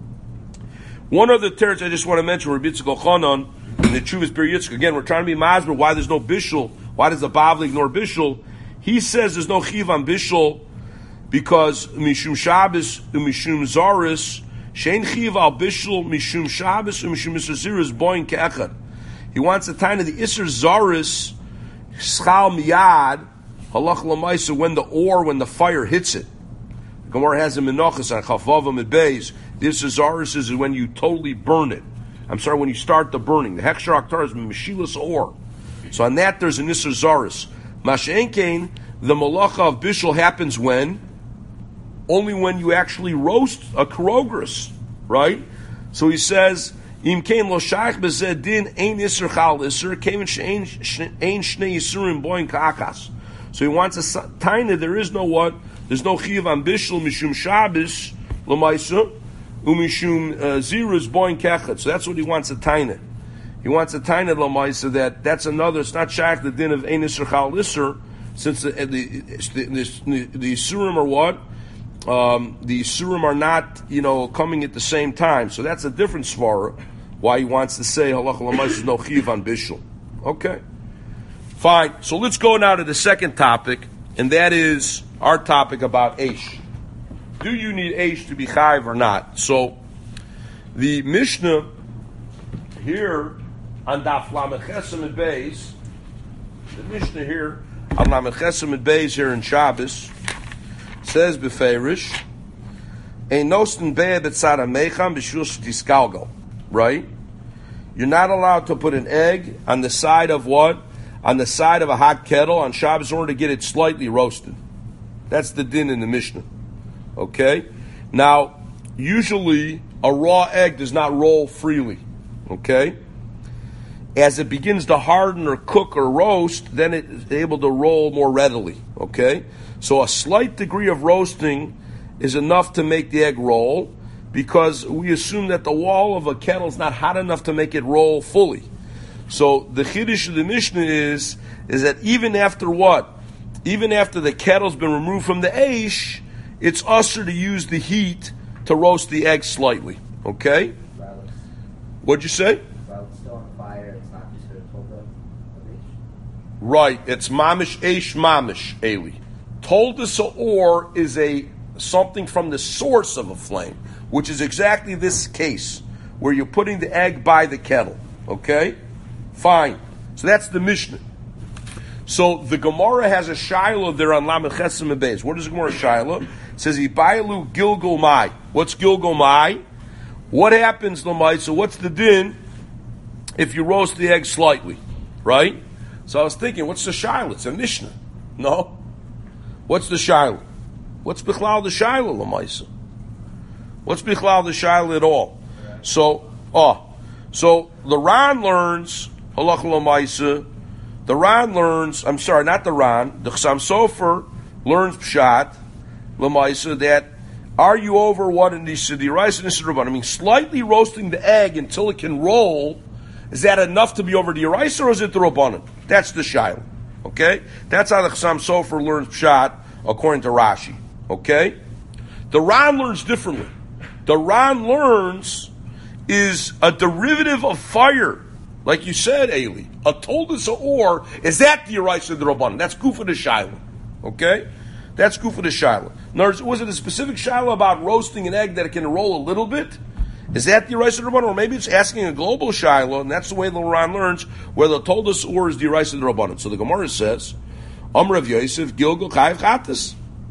One other teretz I just want to mention, Rabbi Yitzchak Elchanan, in the Chuvas Bir Yitzchak, again, we're trying to be masber, why there's no bishul, why does the Bavli ignore bishul? He says there's no chiv on bishul, because mishum Shabbos, mishum Zaris, Shein chiv al bishul mishum Shabbos mishum Isser boing ke'echad. He wants to tie to the Isser Zaris schal miyad halach l'maisa when the fire hits it. The Gemara has a menachas on chafavim and beis. The Isser Zaris is when you totally burn it. I'm sorry, when you start the burning. The hechsher aktar is meshilas or. So on that there's an Isser Zaris. Mash'enkein, the malacha of bishul happens when? Only when you actually roast a karogris, right? So he says, "Im kein lo shaykh bezeh din ein iser chal iser kein shein shnei isurim boin kakas." So he wants a taina. There is no what? There's no chiv on bishul mishum Shabbos l'maisa umishum zirus boin kechet. So that's what he wants a taina. He wants a taina l'maisa that's another. It's not shaykh the din of ein iser chal iser, since the isurim are what? The Surim are not, coming at the same time. So that's a different svara, why he wants to say, halacha l'mais is no chiv on bishul. Okay. Fine. So let's go now to the second topic, and that is our topic about Eish. Do you need Eish to be chayiv or not? So, the Mishnah here on Daf Lamed Chesem and Beis, the Mishnah here on Lamed Chesem and Beis here in Shabbos, says beferish, ein nosten be'ed betzad mecham b'shul shtiskalgal. Right? You're not allowed to put an egg on the side of what? On the side of a hot kettle on Shabbos in order to get it slightly roasted. That's the din in the Mishnah. Okay? Now, usually a raw egg does not roll freely. Okay? As it begins to harden or cook or roast, then it's able to roll more readily. Okay? So a slight degree of roasting is enough to make the egg roll, because we assume that the wall of a kettle is not hot enough to make it roll fully. So the chiddush of the Mishnah is that even after what? Even after the kettle's been removed from the eish, it's usher to use the heat to roast the egg slightly. Okay? What'd you say? While it's still on fire, it's not just a tolda of eish. Right. It's mamish eish mamish, Eli. Toldus or is something from the source of a flame, which is exactly this case, where you're putting the egg by the kettle. Okay? Fine. So that's the Mishnah. So the Gemara has a Shiloh there on Lamed Chesim and Beis. What is the Gemara Shiloh? It says, Ibayalu Gilgal Mai. What's Gilgal Mai? What happens, Lamai? So what's the din if you roast the egg slightly? Right? So I was thinking, what's the Shiloh? It's a Mishnah. No? What's the Shiloh? What's Bichlal the Shiloh, Lamaisa? What's Bichlal the Shiloh at all? So the Ran learns, Halach Lamaisa, the Ran learns, I'm sorry, not the Ran, the Chassam Sofer learns Pshat, Lamaisa, that are you over what in the Siddhi and Siddhi? I mean, slightly roasting the egg until it can roll, is that enough to be over the Yeraisa, or is it the Rabbanan? That's the Shiloh. Okay? That's how the Chassam Sofer learns Pshat, according to Rashi. Okay? The Ran learns differently. The Ran learns is a derivative of fire. Like you said, Eli, a toldus or is that the Yeraisa the Rabbanan? That's Kufa the Shiloh. Okay? That's Kufa the Shiloh. In other words, was it a specific Shiloh about roasting an egg that it can roll a little bit? Is that the Yeraisa the Rabbanan? Or maybe it's asking a global Shiloh, and that's the way the Ran learns, where the toldus or is the Yeraisa the Rabbanan. So the Gemara says, Amr of Yosef, Gilgal Chayiv Chatas.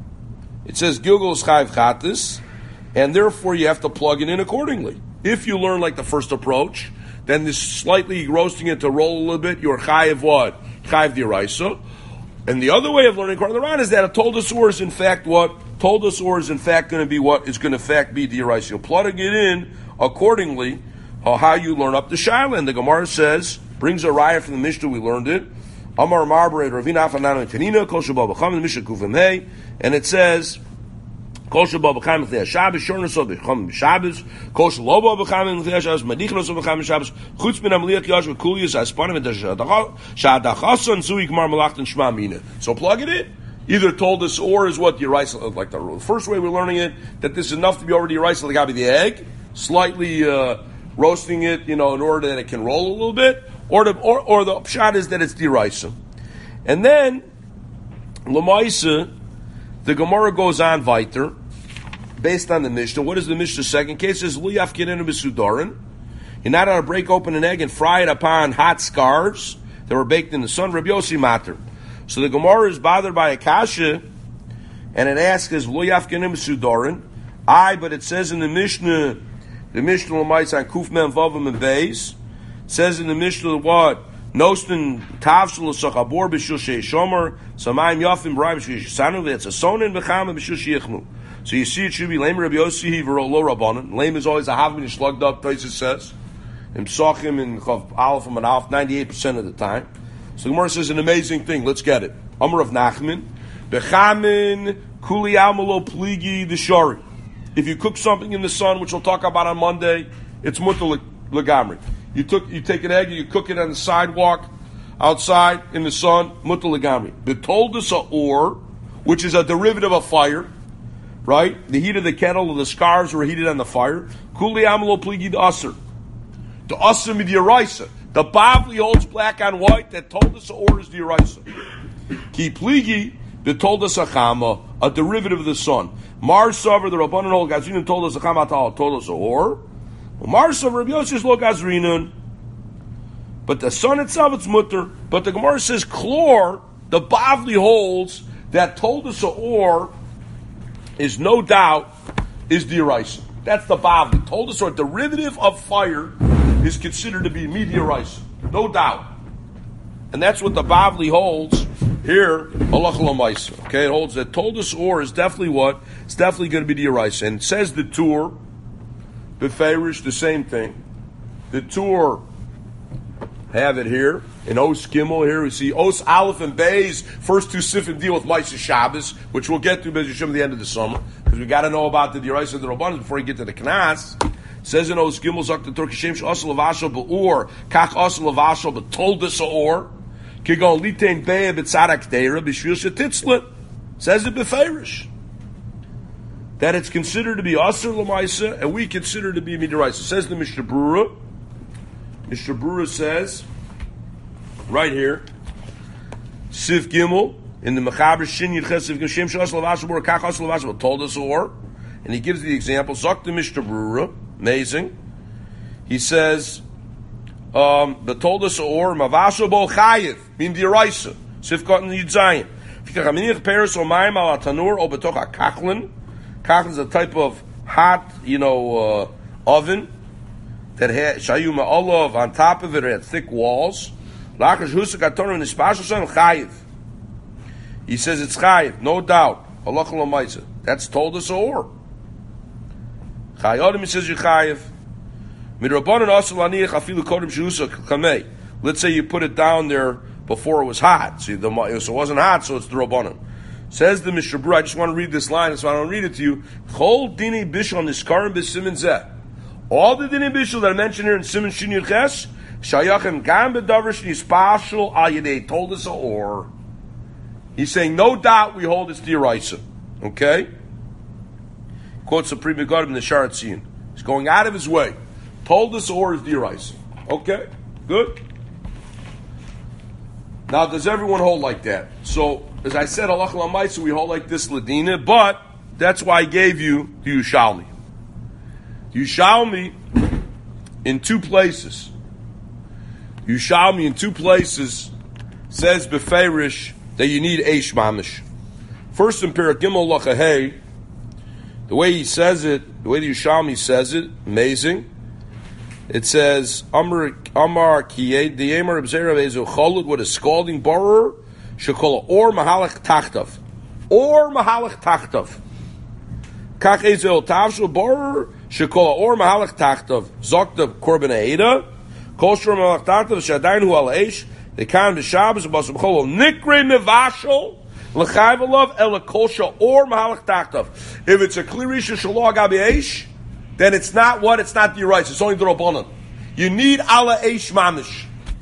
It says Gilgal is Chayiv Chatas, and therefore you have to plug it in accordingly. If you learn like the first approach, then this slightly roasting it to roll a little bit, you're chayiv what? Chayiv d'iraisa. And the other way of learning according to the Ran is that a toldus or is in fact what? Toldus or is in fact going to be what? Is going to in fact be d'iraisa. You're plugging it in accordingly how you learn up the Shiloh. And the Gemara says, brings a raya from the Mishnah, we learned it. Amar Marbre, Ravina Afanana Tanina, Kol Shabbat B'cham, the Mishnah Kufim Hey, and it says, Kol Shabbat B'cham L'chei Shabbos, Shorna So B'cham Shabbos, Kol Shabbat B'cham L'chei Shabbos, Madichna So B'cham Shabbos, Chutz Min Amliach Yash V'Kuliyas Aspanim Sha'adachasan Zui Gmar Malachtan Shma Mina. So plug it in. Either told us or is what Yeraisa, like the first way we're learning it, that this is enough to be already Yeraisa, like gotta be the egg, slightly roasting it, in order that it can roll a little bit, or the pshat is that it's Yeraisa. And then Lamaisa, the Gemara goes on weiter, based on the Mishnah. What is the Mishnah's second case? It says, Liyaf Kinenu B'Sudarin. You're not allowed to break open an egg and fry it upon hot scars that were baked in the sun. Rabbi Yossi Mater. So the Gemara is bothered by a kasha, and it asks, is Liyaf Kinenu B'Sudarin? But it says in the Mishnah Lamaisa on Kuf Mem Vavim and Beis, says in the Mishnah what? Nostin Tavshul Sachabor B'Shul Sheishomer, Samayim Yafim B'Rai B'Shul Sanu, it's a Sonin B'Cham and B'Shul Sheichmu. So you see, it should be Lame Rabbi Yossi V'Lo Rabbanan. Lame is always a Havmin slugged up, Taisus says. In Psachim and Chav Aleph and Aleph, 98% of the time. So the Gemara says an amazing thing. Let's get it. Amar of Nachman, B'Chamin Kuli Amalo Pligi the Shari. If you cook something in the sun, which we'll talk about on Monday, it's mutter legamri. You take an egg and you cook it on the sidewalk, outside, in the sun, mutter legamri. Betoldus or, which is a derivative of fire, right? The heat of the kettle or the scars were heated on the fire. Kuli amalo pligi the usr. The usr midiraisa. The Bavli holds black on white that toldus or is the Yeraisa. Ki pligi, the toldus achama, a derivative of the sun. Mar Savar, the Rabbanan hold Gazrinan told us Achamatal told us or Mar Savar Rabbi Yossi lo Gazrinan. But the sun itself it's mutter. But the Gemara says Chlor, the Bavli holds that told us or is no doubt is the Yeraisa. That's the Bavli. Told us or derivative of fire is considered to be Yeraisa. No doubt. And that's what the Bavli holds here, halach l'maisa. Okay, it holds that toldus or is definitely what? It's definitely going to be the Yeraisa. And it says the Tur, Beferish, the same thing. The Tur have it here. In Os Gimel here, we see Os Aleph and Beis, first two sifim deal with Maisa Shabbos, which we'll get to Bez Yishem at the end of the summer, because we got to know about the Yeraisa of the Rabbanan before we get to the Knas. It says in Os Gimel, Zok the Turkish Shem, Osel Avashal Ba'or, Kach Osel Avashal Ba'toldus or, Kigon Litain Be'e B'tzarak Deira, B'shvil Shetitzlet, says it Beferish. That it's considered to be Asr L'maisa, and we consider it to be Midiraisa. Says the Mishnah Brura. Mishnah Brura says, right here, Siv Gimel, in the Mechaber Shin Yirches Siv Gimel, Shem Shas Lavashal Bor, Kach Asr Lavashal, told us or, and he gives the example, Zok the Mishnah Brura, amazing. He says, the told us or Mavasho Bo Chayiv, mean Diraisa. Sifkat and Yudzayin. Paris or Maim al Tanur or Betocha Kachlin. Kachlin is a type of hot, oven that had Shayuma Olav on top of it. It had thick walls. Lachash Husak Atonor Nishpashoshan Chayiv. He says it's Chayiv, no doubt. Allah Chalamayza. That's told us or. Chayodim, he says you Chayiv. Midrabanan also Laniach Afilu Kodim Shehusak Kamei. Let's say you put it down there before it was hot. So it wasn't hot, so it's the Rabbanan. Says the Mishnah Berurah, I just want to read this line, so I don't read it to you. Chol Dini Bishul Niskarim B'Simin Zeh. All the Dini Bishul that I mentioned here in Simin Shin Yud Ches, Shayachem Gam B'Davar Shnispashul Al Yedei told us or. He's saying, no doubt we hold it's D'Oraisa. Okay? Quotes the Pri Megadim in the Sharat Tzion. He's going out of his way. Told us or is D'Oraisa. Okay? Good? Now, does everyone hold like that? So, as I said, Allah L'Maisa, we hold like this Ladina, but that's why I gave you the Yushalmi. Yushalmi in two places. Yushalmi in two places says Beferish that you need Eish Mamish. First in Perek Gimel Lachahei, the way he says it, the way the Yushalmi says it, amazing. It says, Amar Kiyeh, the Yemar Abzera Bezu Cholud, with a scalding borrower, Shekola, or Mahalach Tachtav. Or Mahalach Tachtav. Kach Ezel Tavshul borrower, Shekola, or Mahalach Tachtav. Zoktav Korban Eida, Kolshur Mahalach Tachtav, Shadain Hu Al Eish, the Khan B'Shabbos, Basum Cholo, Nikre Mevashol, L'chayv Alav, Ela Kolsha, or Mahalach Tachtav. If it's a Klirisha Shalom Gabi Eish, then it's not what? It's not the rights. It's only the Rabbanan. You need ala eish mamish.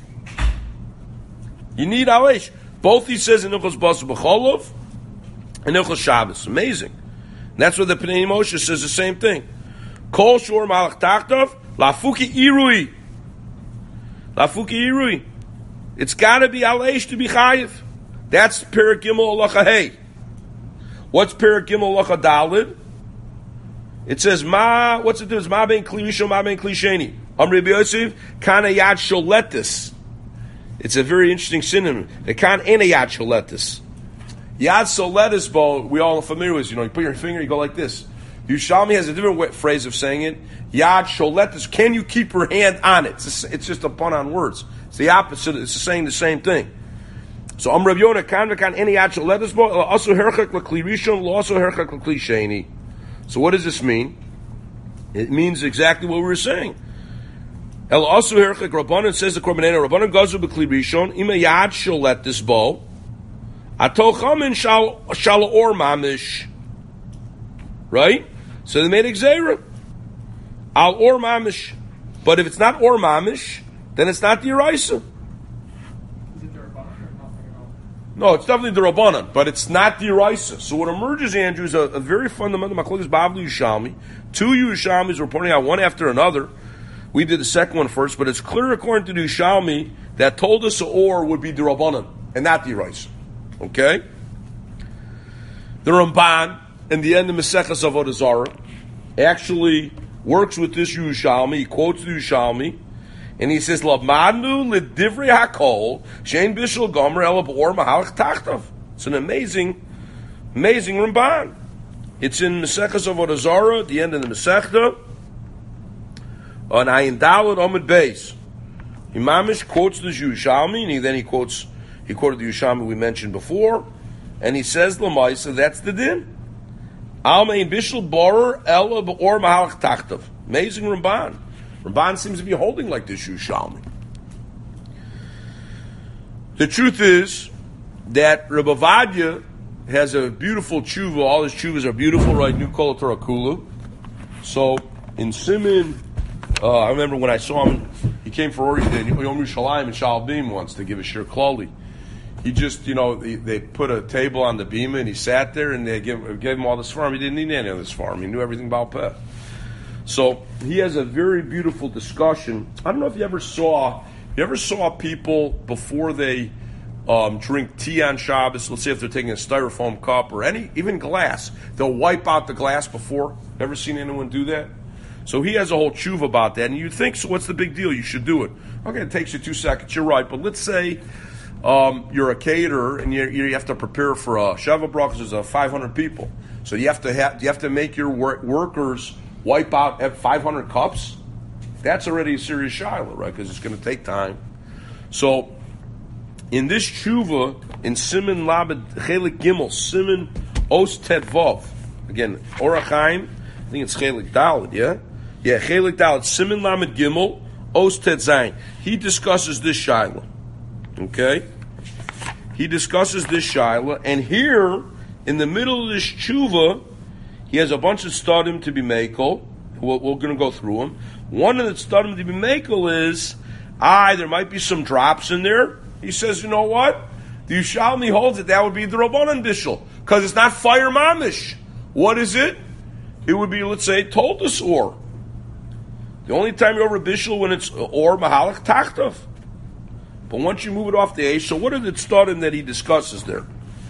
You need ala eish. Both he says in Ilchos Basar B'Cholov and Ilchos Shabbos. Amazing. And that's what the Pnei Moshe says the same thing. Kol shor malach tachtav lafuki irui. Lafuki irui. It's got to be ala eish to be chayiv. That's Perek Gimel Halacha Hey. What's Perek Gimel Halacha Dalid? It says, what's the difference? Ma ben kli rishon, ma ben kli sheni. Rabbi Yosef, kana yad sholetis. It's a very interesting synonym. The kan ena yad sholetis. Yad sholetis, bo, we all are familiar with, you put your finger, you go like this. Yushalmi has a different phrase of saying it. Yad sholetis, can you keep your hand on it? It's just a pun on words. It's the opposite, it's saying the same thing. So, Rabbi Yonah, kan ena yad sholetis, bo, also herchak l'kli rishon, also herchak l'kli sheni. So what does this mean? It means exactly what we were saying. El asu herchak Rabbanan says the Korbanena Rabbanan gazu b'kli rishon ima yad sholet this bo atochamin shal or mamish, right? So they made exera al or mamish, but if it's not or mamish, then it's not the Yeraisa. No, it's definitely the Rabbanan, but it's not the Yeraisa. So what emerges, Andrew, is a very fundamental machlokes Bavli Yushalmi. Two Yushalmis were pointing out one after another. We did the second one first, but it's clear according to the Yushalmi that told us the or would be the Rabbanan and not the Yeraisa. Okay? The Ramban, in the end of Maseches Avodah Zarah, actually works with this Yushalmi. He quotes the Yushalmi. And he says, "Lamadnu l'divrei hakol shein bishul gomer ela b'or mahalach tachtav." It's an amazing Ramban. It's in Maseches Avodah Zarah, at the end of the Masechta, on Ayin Daled Amud Beis. Imamish quotes the Yushalmi, and he quoted the Yushalmi we mentioned before, and he says, "L'maisa, that's the din. Al mein bishul borer ela b'or mahalach tachtav." Amazing Ramban. Ramban seems to be holding like this Yushalmi. The truth is that Rebbe Ovadia has a beautiful tshuva. All his tshuvas are beautiful, right? New Kol Torah Kulu. So in Simin, I remember when I saw him, he came for Yom Yerushalayim in Shalbim once to give a shir klali. He just, they put a table on the bima and he sat there and they gave him all this farm. He didn't need any of this farm. He knew everything about Peh. So he has a very beautiful discussion. I don't know if you ever saw people before they drink tea on Shabbos. Let's say if they're taking a styrofoam cup or even glass, they'll wipe out the glass before. Ever seen anyone do that? So he has a whole tshuva about that, and you think, so what's the big deal? You should do it. Okay, it takes you 2 seconds. You're right, but let's say you're a caterer and you have to prepare for a Sheva Brachos is 500 people. So you have to make your workers wipe out at 500 cups. That's already a serious shiloh, right? Because it's going to take time. So in this tshuva, in Siman Lamed Chelik Gimel, Siman Os Tet Vav, again Orach Chaim, I think it's Chelik Daled, yeah, Chelik Daled, Siman Lamed Gimel, Os Tet Zayin. He discusses this shiloh. Okay, he discusses this shiloh, and here in the middle of this tshuva, he has a bunch of studim to be makel. We're going to go through them. One of the studim to be makel is, there might be some drops in there. He says, you know what? The Yushalmi holds that would be the Rabbanan Bishul, because it's not fire mamish. What is it? It would be, let's say, Toldos or. The only time you're over Bishul when it's or Mahalach Tachtov. But once you move it off the Eish, so what are the studim that he discusses there?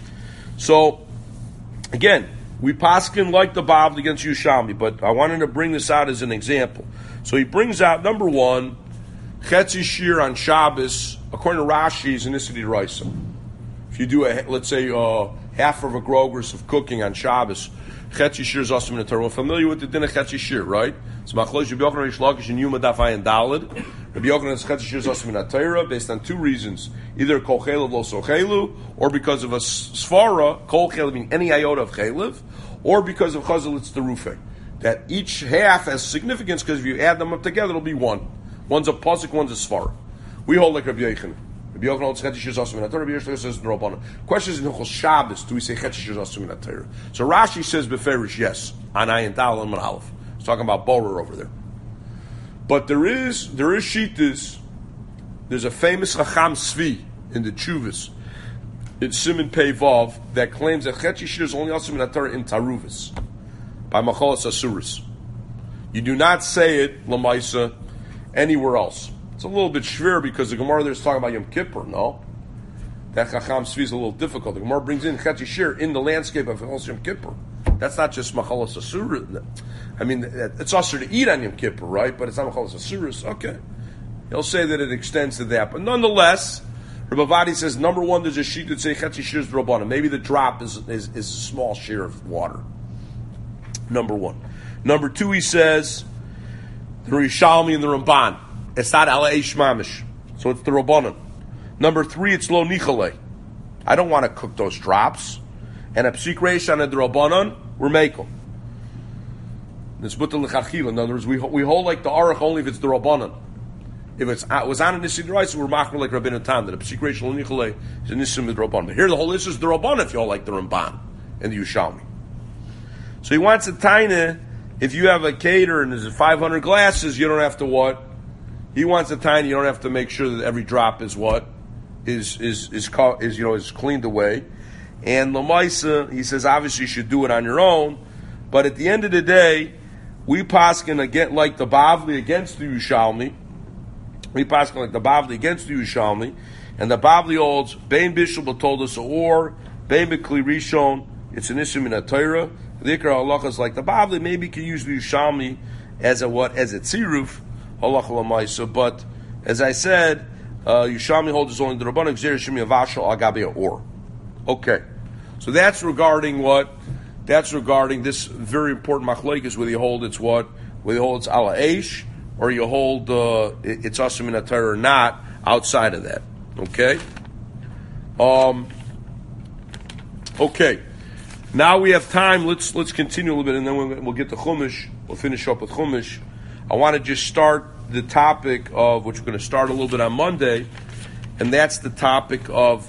So, again, we paskin like the Bavli against Yushalmi, but I wanted to bring this out as an example. So he brings out, number one, Chetzi Shir on Shabbos, according to Rashi, is an Issidi Raisa. If you do, let's say, half of a grogers of cooking on Shabbos, Chetzi Shir is also in the Torah. We're familiar with the din of Chetzi Shir, right? It's Machlosh Rabbi Yochanan Rish Lakish and Yuma Daf Ayin Daled. Rabbi Yochanan's Chetzi Shir is also in the Torah based on two reasons: either Kol Chelev Lo Sochelu, or because of a Svara, Kol Chelev meaning any iota of Chelev, or because of Chazal it's the Rufe. That each half has significance because if you add them up together, it'll be one. One's a pasuk, one's a Svara. We hold like Rabbi Yochanan. Rabbi Yochanan holds Chetzi Shir is also in the Torah. Rabbi Yochanan says Rabbanan. Question is in Hilchos Shabbos, do we say Chetzi Shir is also in the Torah? So Rashi says Beferish, yes, on Ayin Dal and Aleph. He's talking about Borer over there. But there is Shittas. There's a famous Chacham Svi in the Chuvas, in Siman Pei Vav, that claims that Chetzi Shir is only also in the Torah in Taruvas, by Macholas Asuris. You do not say it, Lamaisa, anywhere else. It's a little bit shver because the Gemara there is talking about Yom Kippur, no? That Chacham Svi is a little difficult. The Gemara brings in Chetzi Shir in the landscape of Yom Kippur. That's not just Machalas Asur. I mean, it's also to eat on Yom Kippur, right? But it's not Machalas Asuris. Okay. He'll say that it extends to that. But nonetheless, Rabbi Vadi says, number one, there's a sheet that say Chetzi Shir is Rabbanan. Maybe the drop is a small share of water. Number one. Number two, he says, the Rishalmi and the Ramban. It's not Ala Eish Mamish. So it's the Rabbanan. Number three, it's Lo Nichale. I don't want to cook those drops. And a Psik Reish on the Rabbanan, we're Mekel. It's Buta L'chachila. In other words, we hold like the Aruch only if it's the Rabbanan. If it was on a Nisid Reish, we're Machmer like Rabbeinu Tam. That a Psik Reish Lo Nichale is a Nisim with Rabbanan. But here the whole list is the Rabbanan if you hold like the Ramban and the Yushalmi. So he wants a taina. If you have a cater and there's 500 glasses, you don't have to what? He wants a tiny. You don't have to make sure that every drop is what is cleaned away. And Lamaisa, he says, obviously you should do it on your own. But at the end of the day, we paskin again like the Bavli against the Yushalmi. We paskin like the Bavli against the Yushalmi, and the Bavli holds Bein Bishul told us or Bein B'Kli Rishon. It's an issue in a Torah. The Ikar halacha is like the Bavli. Maybe you can use the Yushalmi as a tziruf. But as I said, Yushalmi holds only the Rabbanan Gzeir Shemi Avashal Agabe or. Okay, so that's regarding what? That's regarding this very important machlokes whether you hold it's what? Whether you hold it's Ala Eish or you hold it's Asim in a Torah or not outside of that. Okay. Okay. Now we have time. Let's continue a little bit, and then we'll get to Chumash. We'll finish up with Chumash. I want to just start the topic of, which we're going to start a little bit on Monday, and that's the topic of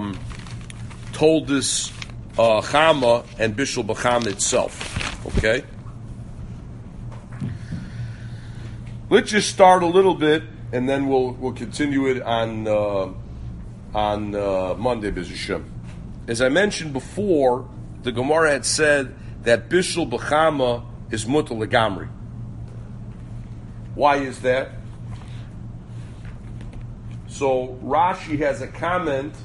Toldos Chama and Bishul B'Chama itself. Okay? Let's just start a little bit, and then we'll continue it on Monday, B'ez Hashem. As I mentioned before, the Gemara had said that Bishul B'Chama is Mutal Legamri. Why is that? So Rashi has a comment.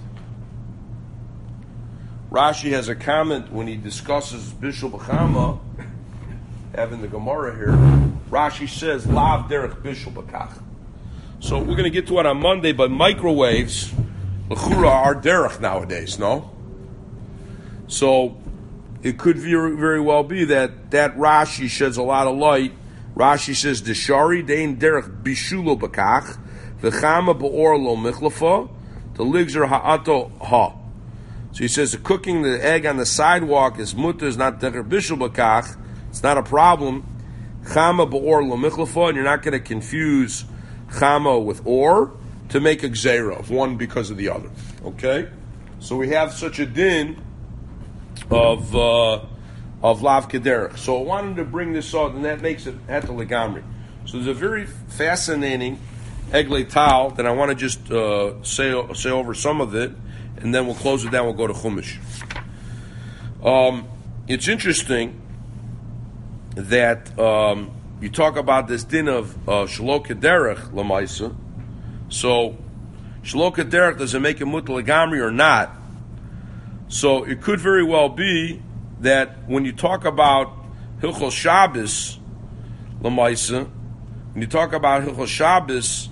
Rashi has a comment when he discusses Bishul B'Chama, having the Gemara here. Rashi says, Lav derech Bishul B'Kach. So we're going to get to it on Monday, but microwaves l'chura are derech nowadays, no? So it could very, very well be that Rashi sheds a lot of light. Rashi says, "Deshari dein derech bishulo bakach, v'chama beor lo michlafa, the ligzer ha'ato ha." So he says, cooking the egg on the sidewalk is mutter, is not derech bishul bakach. It's not a problem. Chama beor lo michlafa, and you're not going to confuse chama with or to make a gzeira of one because of the other. Okay, so we have such a din of lav kederech. So I wanted to bring this out, and that makes it heter legamri. So there's a very fascinating egle tal that I want to just say over some of it, and then we'll close it down. We'll go to Chumash. It's interesting that you talk about this din of shelo kederech lamaisa. So shelo kederech, does it make it mutter legamri or not? So it could very well be that when you talk about Hilchos Shabbos, Lamaisa, when you talk about Hilchos Shabbos,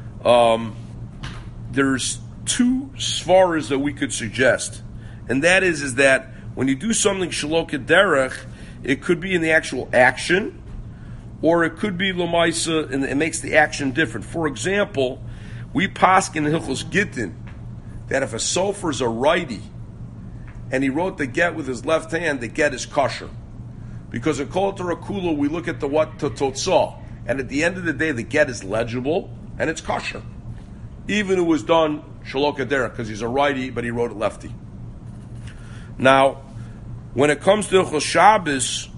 there's two svaras that we could suggest, and that is that when you do something shelo kederech, it could be in the actual action, or it could be Lamaisa, and it makes the action different. For example, we paskin in Hilchos Gittin that if a sofer is a righty, and he wrote the get with his left hand, the get is kosher. Because in Kol Torah Kula, we look at the what to totzah, and at the end of the day, the get is legible, and it's kosher. Even it was done shelo kederech, because he's a righty, but he wrote it lefty. Now, when it comes to Hilchos Shabbos,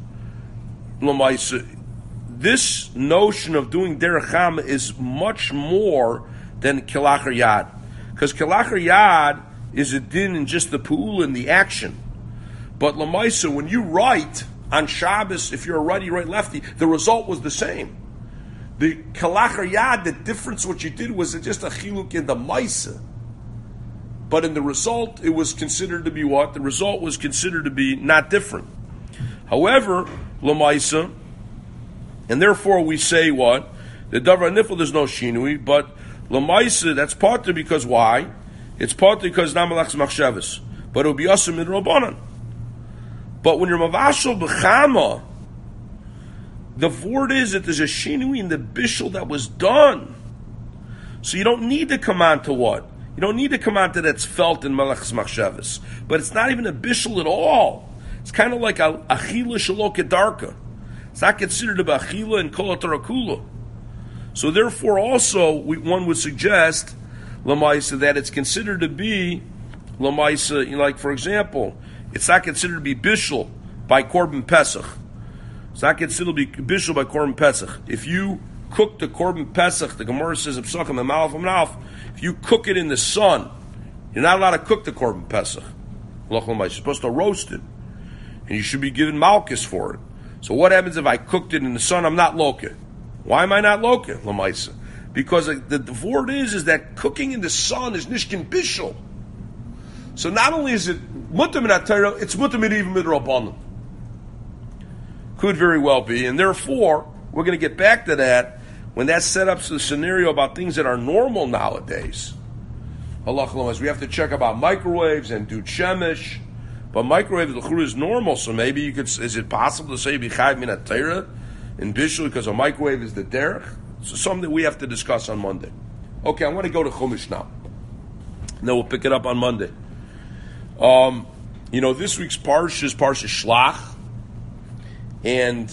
this notion of doing derech chama is much more than kilachar yad. Because kilachar yad is a din in just the pool and the action. But Lamaisa, when you write on Shabbos, if you're a righty, right lefty, the result was the same. The kalachar yad, the difference what you did was just a chiluk in the maisa. But in the result, it was considered to be what? The result was considered to be not different. However, Lamaisa, and therefore we say what? The davar nifel, there's no shinui, but Lamaisa, that's partly because why? It's partly because namalachs machshavas, but it will be asim min rabbanan. But when you're mavashal b'chama, the word is that there's a shinui in the bishul that was done. So you don't need to come on to what? You don't need to come on to that's felt in malachs machshavas. But it's not even a bishul at all. It's kind of like a achila shelo kedarka. It's not considered a achila in kol Torah kula. So therefore also, one would suggest Lamaisa, that it's considered to be Lamaisa, like for example, it's not considered to be Bishul by Korban Pesach. It's not considered to be Bishul by Korban Pesach. If you cook the Korban Pesach, the Gemara says, if you cook it in the sun, you're not allowed to cook the Korban Pesach. You're supposed to roast it. And you should be given Malchus for it. So what happens if I cooked it in the sun? I'm not Loka. Why am I not Loka, Lamaisa? Because the word is that cooking in the sun is nishkin bishul. So not only is it mutter min atayra, it's mutter min even midrabanan. Could very well be, and therefore we're going to get back to that when that set up the scenario about things that are normal nowadays. We have to check about microwaves and do shemesh, but microwave is normal. So maybe you could. Is it possible to say b'chayv min atayra in bishul because a microwave is the derech? So something that we have to discuss on Monday. Okay, I want to go to Chumash now. And then we'll pick it up on Monday. This week's parsha is Parsha Shlach. And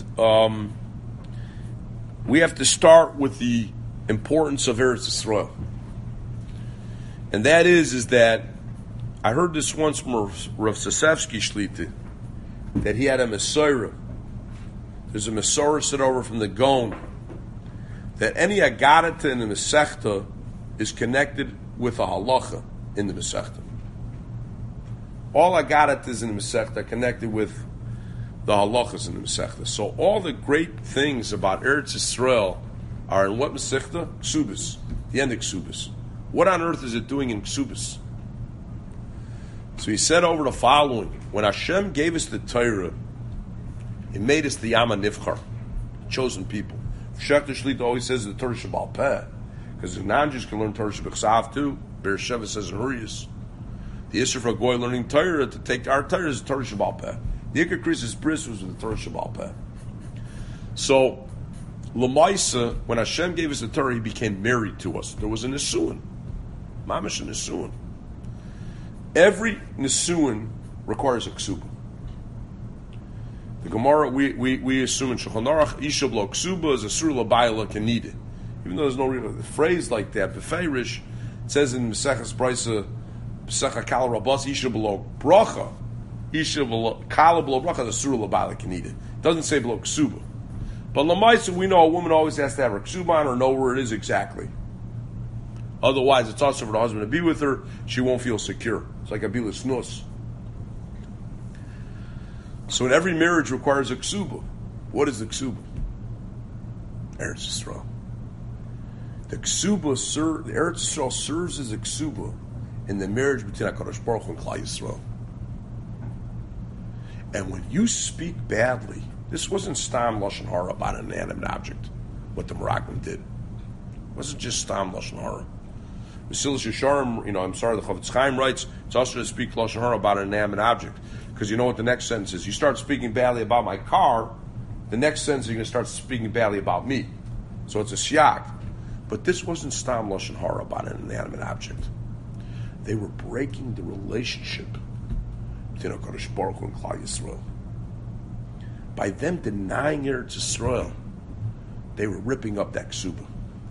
we have to start with the importance of Eretz Yisrael. And that is that I heard this once from Rav Sasevsky Shlita, that he had a Mesorah. There's a Mesorah set over from the Gaon, that any agadata in the Masechta is connected with a halacha in the Masechta. All agadatas in the Masechta are connected with the halachas in the Masechta. So all the great things about Eretz Yisrael are in what Masechta? Ksubis, the end of Ksubis. What on earth is it doing in Ksubis? So he said over the following: when Hashem gave us the Torah, He made us the Yam HaNivchar, chosen people. Shechter Shlita always says the Torah Shabbal Peh, because the non-Jews can learn Torah Shabbat too, Beersheva says in Hurrius. The issue for a goy learning Torah to take our Torah is Torah Shabbal Peh. The Iker Krisis Bris was with the Torah Shabbal Peh. So, Lamaisa, when Hashem gave us the Torah, He became married to us. There was a Nisuin. Mamish a Nisuin. Every Nisuin requires a Ksuba. The Gemara, we assume in Shulchan Aruch, Isha B'lo Ksuba is a Sur L'Bayla Kenida. Even though there's no real phrase like that, Befeirish, it says in Meseches Brisa, Mesecha Kal Rabas, Isha B'lo Bracha, Isha B'lo Kala B'lo Bracha, the Sur L'Bayla Kenida. It doesn't say B'lo Ksuba. But Lamaisa, we know a woman always has to have her Ksuba on or know where it is exactly. Otherwise, it's also for the husband to be with her, she won't feel secure. It's like a Bilas Nus. So in every marriage requires a Ksuba. What is the Ksuba? Eretz Yisrael. The Ksuba, the Eretz Yisrael serves as a Ksuba in the marriage between HaKadosh Baruch Hu and Klal Yisrael. And when you speak badly, this wasn't Stam Lashon Hara about an inanimate object, what the Meraglim did. It wasn't just Stam Lashon Hara. Mesilas Yesharim, the Chavetz Chaim writes, it's also to speak Lashon Hara about an inanimate object. Because you know what the next sentence is. You start speaking badly about my car, the next sentence you're going to start speaking badly about me. So it's a shiak. But this wasn't Stam Lashon Hara about an inanimate object. They were breaking the relationship between HaKadosh Baruch Hu and Klal Yisrael. By them denying Eretz Yisrael, they were ripping up that ksuba.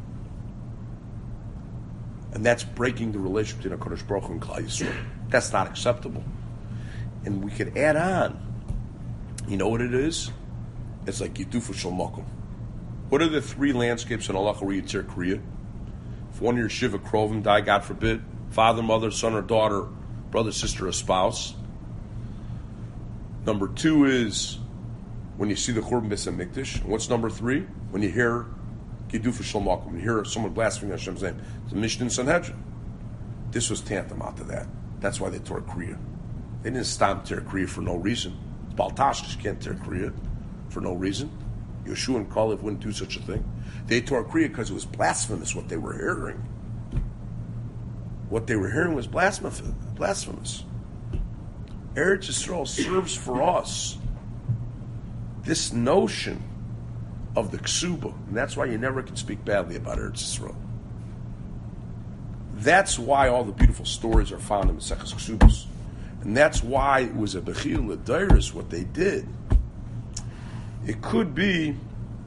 And that's breaking the relationship between HaKadosh Baruch Hu and Klal Yisrael. That's not acceptable. And we could add on. You know what it is? It's like Yidufa Shel Makom. What are the three landscapes in Allah where you tear Kriya? If one of your Shiva Krovim die, God forbid, father, mother, son or daughter, brother, sister, or spouse. Number two is when you see the Churban Beis HaMikdash. And what's number three? When you hear Yidufa Shel Makom, when you hear someone blaspheming Hashem's name. It's the Mishnah in Sanhedrin. This was tantamount to that. That's why they tore Kriya. They didn't stop tear Kriya for no reason. It's Baltashkish can't tear Kriya for no reason. Yeshua and Kalev wouldn't do such a thing. They tore Kriya because it was blasphemous what they were hearing. What they were hearing was blasphemous. Eretz Yisrael serves for us this notion of the ksuba, and that's why you never can speak badly about Eretz Yisrael. That's why all the beautiful stories are found in Maseches Ksubos. And that's why it was a Bechil L'Dairis, what they did. It could be,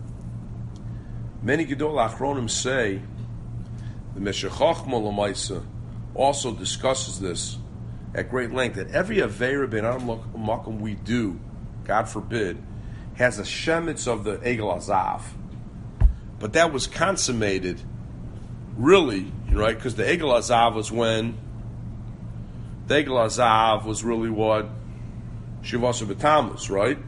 many Gedol Achronim say, the Meshech Chochma L'Maisa also discusses this at great length, that every Aveira Ben Adam Makom we do, God forbid, has a shemitz of the Egel Azav. But that was consummated, really, right? Because the Egel Azav was when the Egel Azav was really what? Shivasa B'Tammuz, right?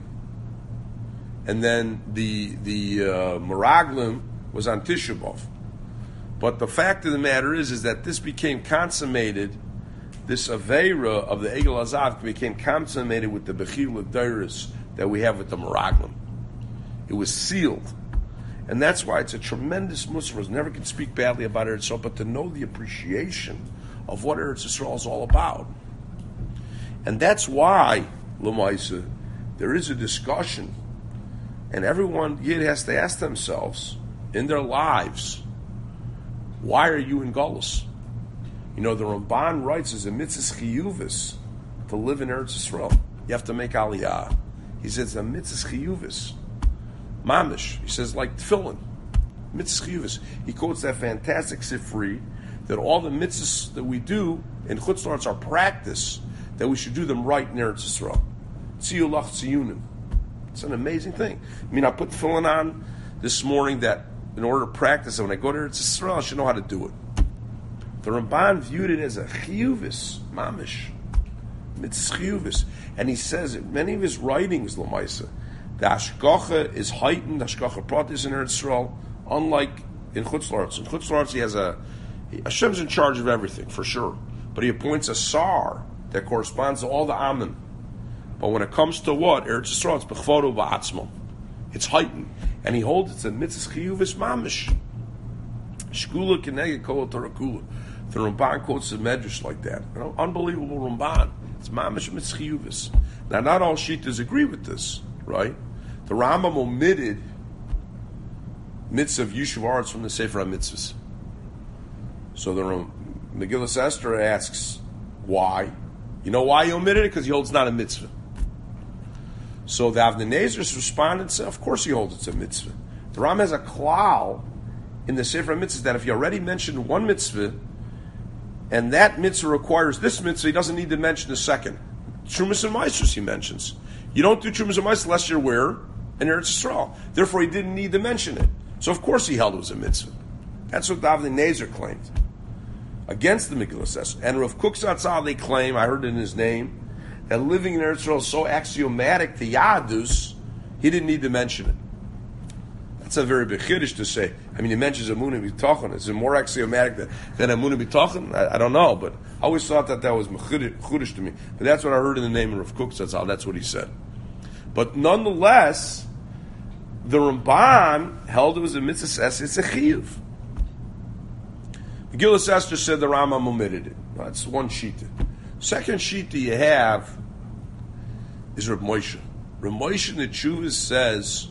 And then the Meraglim was on Tisha B'Av. But the fact of the matter is that this became consummated, this Aveira of the Egel Azav became consummated with the Bechil L'Dairis that we have with the Meraglim. It was sealed. And that's why it's a tremendous Muslim. Never can speak badly about Eretz Yisrael, but to know the appreciation of what Eretz Yisrael is all about. And that's why, L'Maisa, there is a discussion, and everyone yet has to ask themselves in their lives, why are you in Golus? The Ramban writes as a mitzvah chiyuvis to live in Eretz Yisrael. You have to make aliyah. He says a mitzvah chiyuvis. Mamish. He says like tefillin. Mitzvah chiyuvis. He quotes that fantastic sifri that all the mitzvahs that we do in Chutz La'aretz are practice, that we should do them right in Eretz Yisrael. Tziyulach tziyunim. It's an amazing thing. I put tefillin on this morning that in order to practice it, when I go to Eretz Yisrael, I should know how to do it. The Ramban viewed it as a chiyuvis, mamish. It's chiyuvis. And he says in many of his writings, L'Maisa, the Hashgacha is heightened, Hashgacha pratis in Eretz Yisrael, unlike in Chutz La'aretz. In Chutz La'aretz, Hashem's in charge of everything, for sure. But he appoints a sar that corresponds to all the Amen. But when it comes to what? Eretz Yisrael, it's b'chvodo ba'atzmo. It's heightened. And he holds it's a mitzvah chiyuvis mamish. Shkula keneged kol Torah kula. The Ramban quotes the Medrash like that. You know, unbelievable Ramban. It's mamash mitzchiyuvis. Now, not all Shittas agree with this, right? The Rambam omitted mitzvah of Yishuv Aretz from the Sefer HaMitzvahs. So the Megillas Esther asks, why? You know why he omitted it? Because he holds it's not a mitzvah. So the Avnei Nezer's responded said, of course he holds it's a mitzvah. The Ram has a klal in the Sefer HaMitzvahs that if you already mentioned one mitzvah, and that mitzvah requires this mitzvah, he doesn't need to mention the second. Trumas and Maasros he mentions. You don't do Trumas and Maasros unless you're where? In Eretz Yisrael. Therefore he didn't need to mention it. So of course he held it was a mitzvah. That's what Avnei Nezer claimed. Against the Megillas Esther. And Rav Kook Zatzal, they claim, I heard it in his name, that living in Eretz Yisrael is so axiomatic to Yadus, he didn't need to mention it. That's a very big chiddush to say. I mean, he mentions Emunah B'Tochen. Is it more axiomatic than Emunah B'Tochen? I don't know, but I always thought that was chiddush to me. But that's what I heard in the name of Rav Kook Zatzal. That's what he said. But nonetheless, the Ramban held it was a mitzvah. It's a chiyuv. Megillas Esther said the Rambam omitted it. That's one shita. Second shita you have is Reb Moshe. Reb Moshe in the Tshuvos says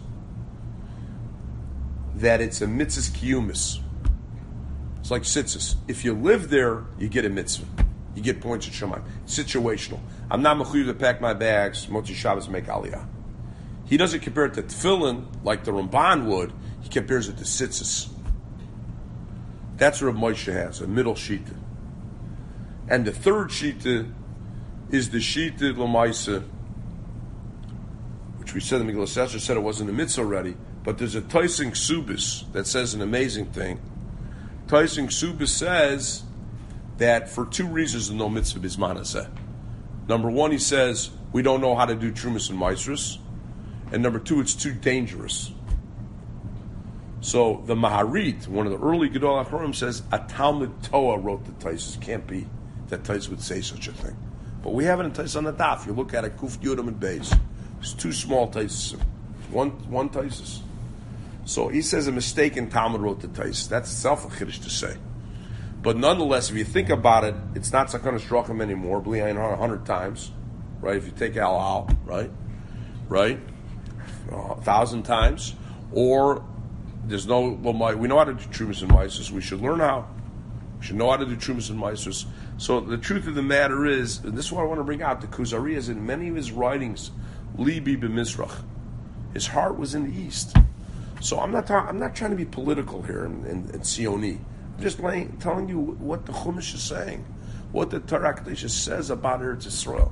that it's a mitzvah kiyumis. It's like tzitzis. If you live there, you get a mitzvah. You get points at Shemaim. Situational. I'm not mechuyev to pack my bags, Motzi Shabbos, and make aliyah. He doesn't compare it to tefillin like the Ramban would. He compares it to tzitzis. That's what Reb Moshe has, a middle shita. And the third shita is the shita l'maisa, which we said the Megillas Esther said it wasn't a mitzvah already, but there's a Taising Subis that says an amazing thing. Taising Subis says that for two reasons no mitzvah bismanaseh. Number one, he says we don't know how to do Trumas and Maasros, and number two, it's too dangerous. So the Maharit, one of the early Gedol HaCharonim, says a Talmud Toa wrote the Taisus. Can't be that Taisus would say such a thing. But we have it in Taisus on the Daf. You look at it, Kuf Yudam and Beis. It's two small Taisus. One Taisus. So he says a mistaken Talmud wrote the Taisus. That's itself a chiddush to say. But nonetheless, if you think about it, it's not Sakana Shrochim anymore. Bli Ayin 100 times, right? If you take Al, right? 1,000 times. Or there's no, we know how to do Trumas and Maasros. We should learn how. We should know how to do Trumas and Maasros. So the truth of the matter is, and this is what I want to bring out, the Kuzari is in many of his writings, Libi b'Mizrach. His heart was in the East. So I'm not trying to be political here and Sioni. I'm just telling you what the Chumash is saying, what the Torah Kedoshah says about Eretz Yisrael.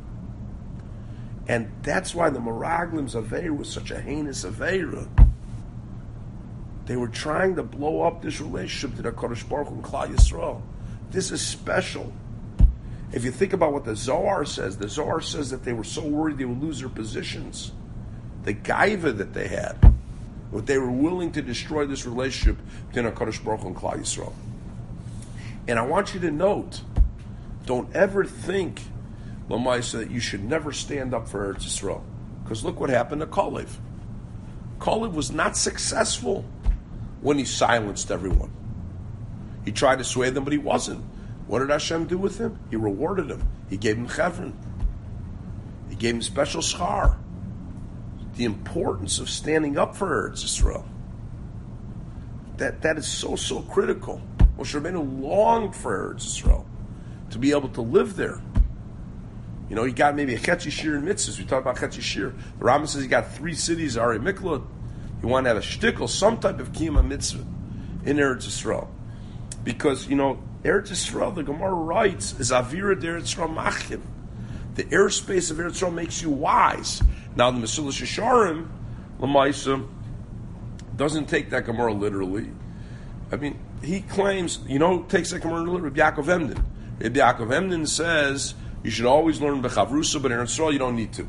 And that's why the Meraglim's Aveira was such a heinous Aveira. They were trying to blow up this relationship to the Kodesh Baruch Hu and Klal Yisrael. This is special. If you think about what the Zohar says that they were so worried they would lose their positions. The gaiva that they had. But they were willing to destroy this relationship between HaKadosh Baruch Hu and Klal Yisrael. And I want you to note, don't ever think, Lamaisa, that you should never stand up for Eretz Yisrael. Because look what happened to Kalev. Kalev was not successful when he silenced everyone. He tried to sway them, but he wasn't. What did Hashem do with him? He rewarded him. He gave him chevron. He gave him special schar. The importance of standing up for Eretz Yisrael. That is so critical. Moshe Rabbeinu longed for Eretz Yisrael, to be able to live there. You know, he got maybe a Chetz Yashir in mitzvahs. We talk about Chetz Yashir. The Rambam says he got 3 cities, Ari Mikla. You want to have a shtickle, some type of kiyuma mitzvah in Eretz Yisrael. Because, you know, Eretz Yisrael, the Gemara writes, is Avira Eretz Yisrael Machim. The airspace of Eretz Yisrael makes you wise. Now, the Mesilas Yesharim, Lamaisa, doesn't take that Gemara literally. I mean, he claims, takes that Gemara literally, Rabbi Yaakov Emden. Rabbi Yaakov Emden says, you should always learn B'chavrusa, but in Eretz Yisrael you don't need to.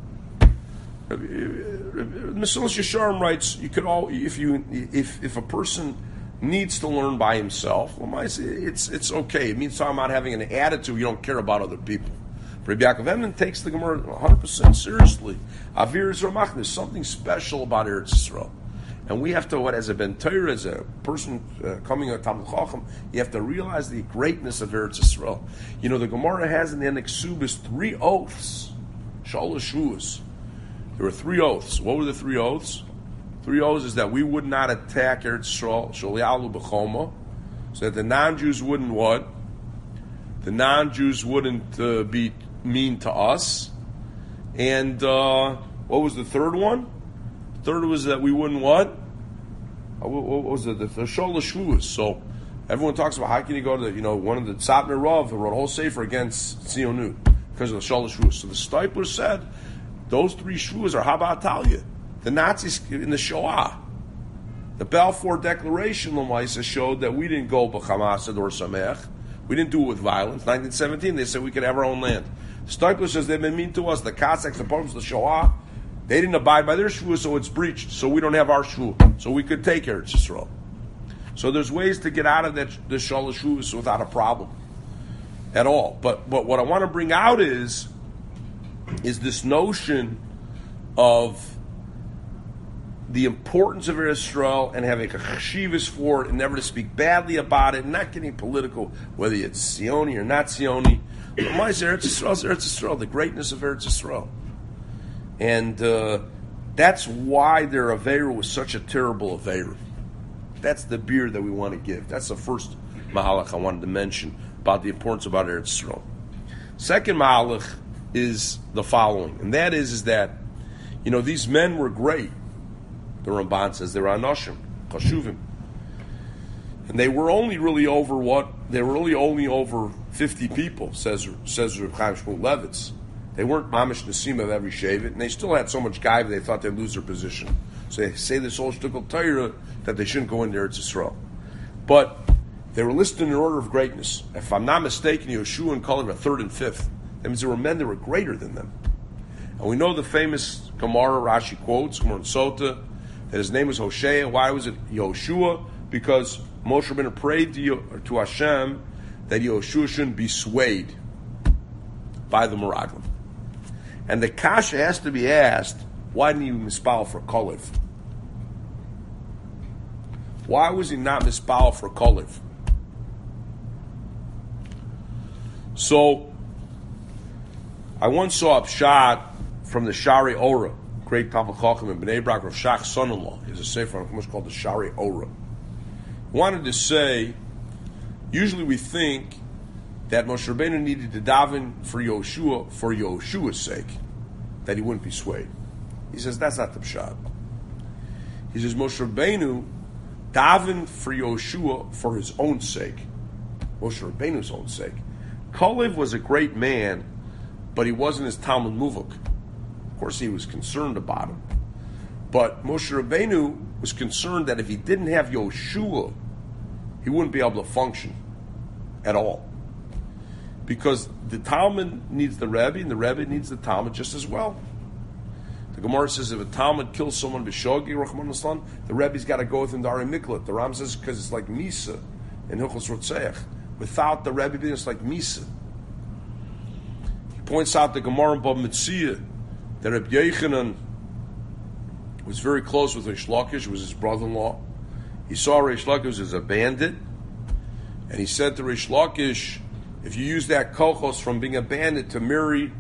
Mesilas Yesharim writes, you could if a person needs to learn by himself, it's okay. It means talking about having an attitude you don't care about other people. Rabbi Yaakov Emden takes the Gemara 100% seriously. Avir Yisrael Machim, there's something special about Eretz Yisrael. And we have to, as a Ben Torah, as a person coming out Talmud Chacham, you have to realize the greatness of Eretz Yisrael. You know, the Gemara has in the Ksubis 3 oaths. Shalosh Shvuos. There were 3 oaths. What were the 3 oaths? 3 oaths is that we would not attack Eretz Yisrael, Sholialu B'choma, so that the non-Jews wouldn't what? The non-Jews wouldn't be mean to us. And what was the third one? The third was that we wouldn't what? What was it? The Shalosh Shvuos. So everyone talks about how can you go to one of the Tzatner Rav who wrote a whole sefer against Tzionut because of the Shalosh Shvuos. So the Stipler said those 3 Shvuos are Haba Atalia. The Nazis in the Shoah. The Balfour Declaration, Lamaisa, showed that we didn't go b'Hamasad or Samech. We didn't do it with violence. 1917, they said we could have our own land. Stipler says they've been mean to us. The Cossacks, the Poles, the Shoah, they didn't abide by their Shvuah, so it's breached. So we don't have our Shvuah. So we could take Eretz Yisrael. So there's ways to get out of the Shalosh Shvuos without a problem at all. But what I want to bring out is this notion of the importance of Eretz Yisrael and having a chashivas for it and never to speak badly about it and not getting political, whether it's Zioni or not Zioni. But my Eretz Yisrael is Eretz Yisrael, the greatness of Eretz Yisrael. And that's why their Aveira was such a terrible Aveira. That's the beer that we want to give. That's the first Mahalach I wanted to mention about the importance about Eretz Yisrael. Second Mahalach is the following, and that is that, these men were great. The Ramban says they were Anoshim, Chashuvim. And they were only really over what? They were really only over 50 people, says Reb Chaim Shmuel Levitz. They weren't Mamish Nasim of every Shevet, and they still had so much gaiva they thought they'd lose their position. So they say this whole shtickle Torah that they shouldn't go into Eretz Yisrael. But they were listed in order of greatness. If I'm not mistaken, Yeshua and Kalev are 3rd and 5th. That means there were men that were greater than them. And we know the famous Gemara Rashi quotes, Gemara and Sota, that his name was Hoshea. Why was it Yoshua? Because Moshe Rabbeinu prayed to Hashem that Yoshua shouldn't be swayed by the Meraglim. And the kasha has to be asked, why didn't he mispal for Kalev? Why was he not mispal for Kalev? So, I once saw a pshat from the Shari Ora, great Talmud Chacham in Bnei Brak, Rav Shach's son-in-law. He has a sefer on Chumash called the Shari Ora. He wanted to say, usually we think that Moshe Rabbeinu needed to daven for Yeshua's sake, that he wouldn't be swayed. He says that's not the pshat. He says Moshe Rabbeinu davened for Yeshua for his own sake, Moshe Rabbeinu's own sake. Kalev was a great man, but he wasn't his Talmud Muvuk. Of course, he was concerned about him. But Moshe Rabbeinu was concerned that if he didn't have Yeshua, he wouldn't be able to function at all. Because the Talmud needs the Rebbe, and the Rebbe needs the Talmud just as well. The Gemara says if a Talmud kills someone b'shogi, Rahman Aslan, the Rebbe's got to go with him to Ari Miklat. The Ram says because it's like Misa in Hilchos Rotzeach. Without the Rebbe, it's like Misa. He points out the Gemara in Bab Metzia that Reb Yechanan was very close with Reish Lakish, was his brother-in-law. He saw Reish Lakish as a bandit, and he said to Reish Lakish, if you use that kochos from being a bandit to marry,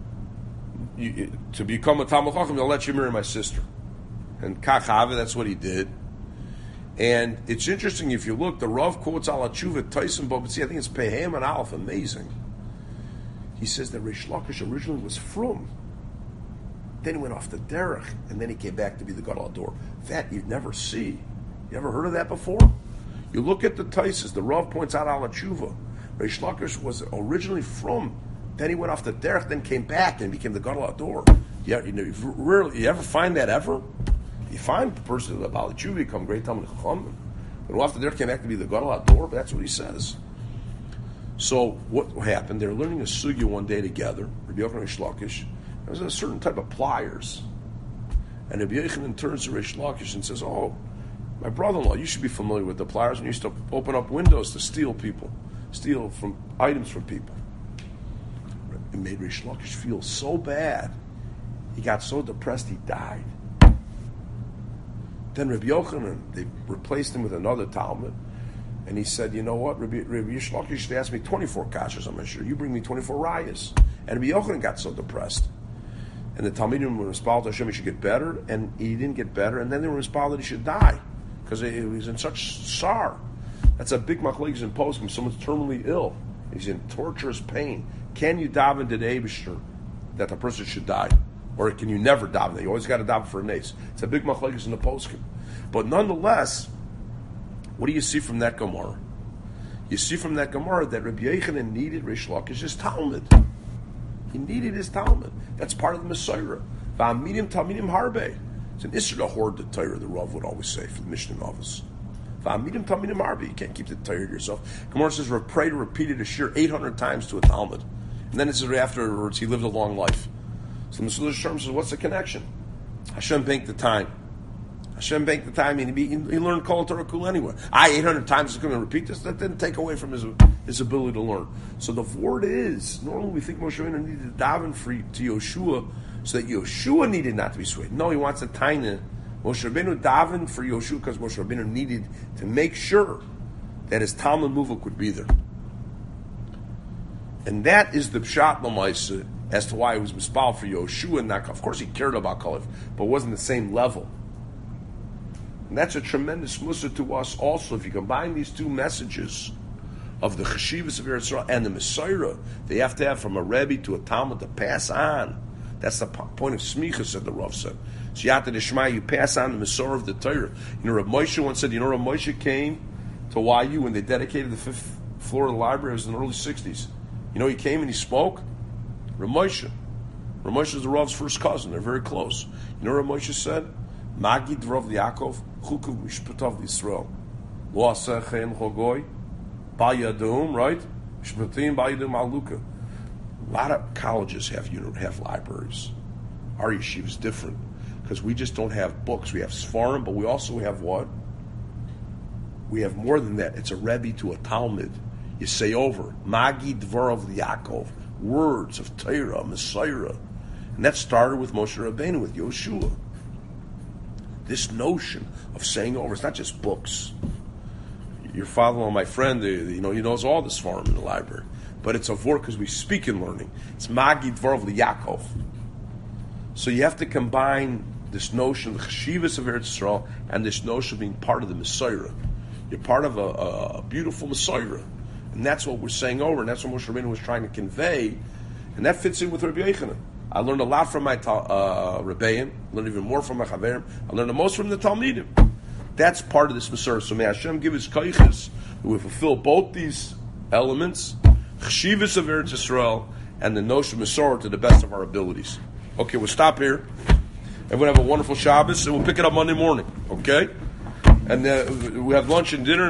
to become a Talmud Chacham, I'll let you marry my sister. And Kachava, that's what he did. And it's interesting, if you look, the Rav quotes Ala Tshuva, Tyson Bobitzi, I think it's Pehem and Aleph, amazing. He says that Reish Lakish originally was from. Then he went off the derech, and then he came back to be the Gadol Ador. That you'd never see. You ever heard of that before? You look at the Taisus, the Rav points out Ala Tshuva. Reish Lakish was originally from. Then he went off the derech, then came back and became the Gadol Ador. You ever find that ever? You find the person that Bali Tshuva become great Talmud Chacham, but off the derech came back to be the Gadol Ador. But that's what he says. So what happened? They were learning a sugya one day together. Rabbi Yochanan Reish Lakish. There was a certain type of pliers, and Rabbi Yochanan turns to Reish Lakish and says, "Oh, my brother-in-law, you should be familiar with the pliers. And you used to open up windows to steal from items from people." It made Reish Lakish feel so bad. He got so depressed he died. Then Rabbi Yochanan, they replaced him with another Talmud, and he said, you know what, Rabbi Yish should ask me 24 kashas on my shiur. You bring me 24 rayas. And Rabbi Yochanan got so depressed. And the Talmidim were responding to Hashem he should get better, and he didn't get better, and then they were responding that he should die, because he was in such sorrow. That's a big machlokes in poskim. Someone's terminally ill. He's in torturous pain. Can you daven to the Eibishter that the person should die? Or can you never daven? You always got to daven for a nace. It's a big machlokes in the poskim. But nonetheless, what do you see from that Gemara? You see from that Gemara that Rabbi Yochanan needed Reish Lakish's Talmud. He needed his Talmud. That's part of the Messiah. V'amidim talmidim harbe. It's an issue to hoard the Torah, the Rav would always say for the Mishnah novice. V'amidim talmidim harbe. You can't keep the Torah to yourself. Gemara says Rav Pray repeated a shiur 800 times to a Talmud. And then it says afterwards he lived a long life. So the Mesilas Yesharim says, what's the connection? Hashem banked the time. Hashem banked the time, and he learned Kol Torah Kul anyway. 800 times is going to repeat this. That didn't take away from his ability to learn. So the word is, normally we think Moshe Rabbeinu needed to daven to Yoshua so that Yoshua needed not to be swayed. No, he wants a taina. Moshe Rabbeinu davened for Yoshua because Moshe Rabbeinu needed to make sure that his Talmud Muvuk would be there. And that is the pshat l'maisa as to why he was mispal for Yoshua and not. Of course, he cared about Kalev, but it wasn't the same level. And that's a tremendous mussar to us also. If you combine these two messages of the Cheshivas of Eretz Yisrael and the Messiah, they have to have from a Rebbe to a Talmud to pass on. That's the point of Smicha, said the Rav said. Siyata Deshmai, you pass on the Messiah of the Torah. You know, Rav Moshe once said, Rav Moshe came to YU when they dedicated the 5th floor of the library. It was in the early 60s. He came and he spoke? Rav Moshe. Rav Moshe is the Rav's first cousin. They're very close. Rav Moshe said? Magid Rav Yaakov, Chukav Mishpatav Yisrael. Lo Asechen Chogoy, Bal Yadum, right? Mishpatim Bal Yadum Aluka. A lot of colleges have libraries. Our yeshiva is different because we just don't have books. We have Sfarim, but we also have what? We have more than that. It's a Rebbe to a Talmud. You say over Magid Dvarav Yaakov, words of Torah, Messiah, and that started with Moshe Rabbeinu, with Yoshua. This notion of saying over, it's not just books. Your father-in-law, my friend, he knows all this farm in the library. But it's a vort because we speak in learning. It's Magid Dvarav Yaakov. So you have to combine this notion of the Cheshivas of Eretz Yisrael and this notion of being part of the Messiah. You're part of a beautiful Messiah. And that's what we're saying over, and that's what Moshe Rabbeinu was trying to convey. And that fits in with Rabbi Yochanan. I learned a lot from my Rebbeim, learned even more from my Chaverim. I learned the most from the Talmidim. That's part of this Messiah. So may Hashem give his kaiches that we fulfill both these elements, Cheshivas of Eretz Yisrael, and the notion of Messiah to the best of our abilities. Okay, we'll stop here. Everyone have a wonderful Shabbos, and we'll pick it up Monday morning, okay? And we have lunch and dinner.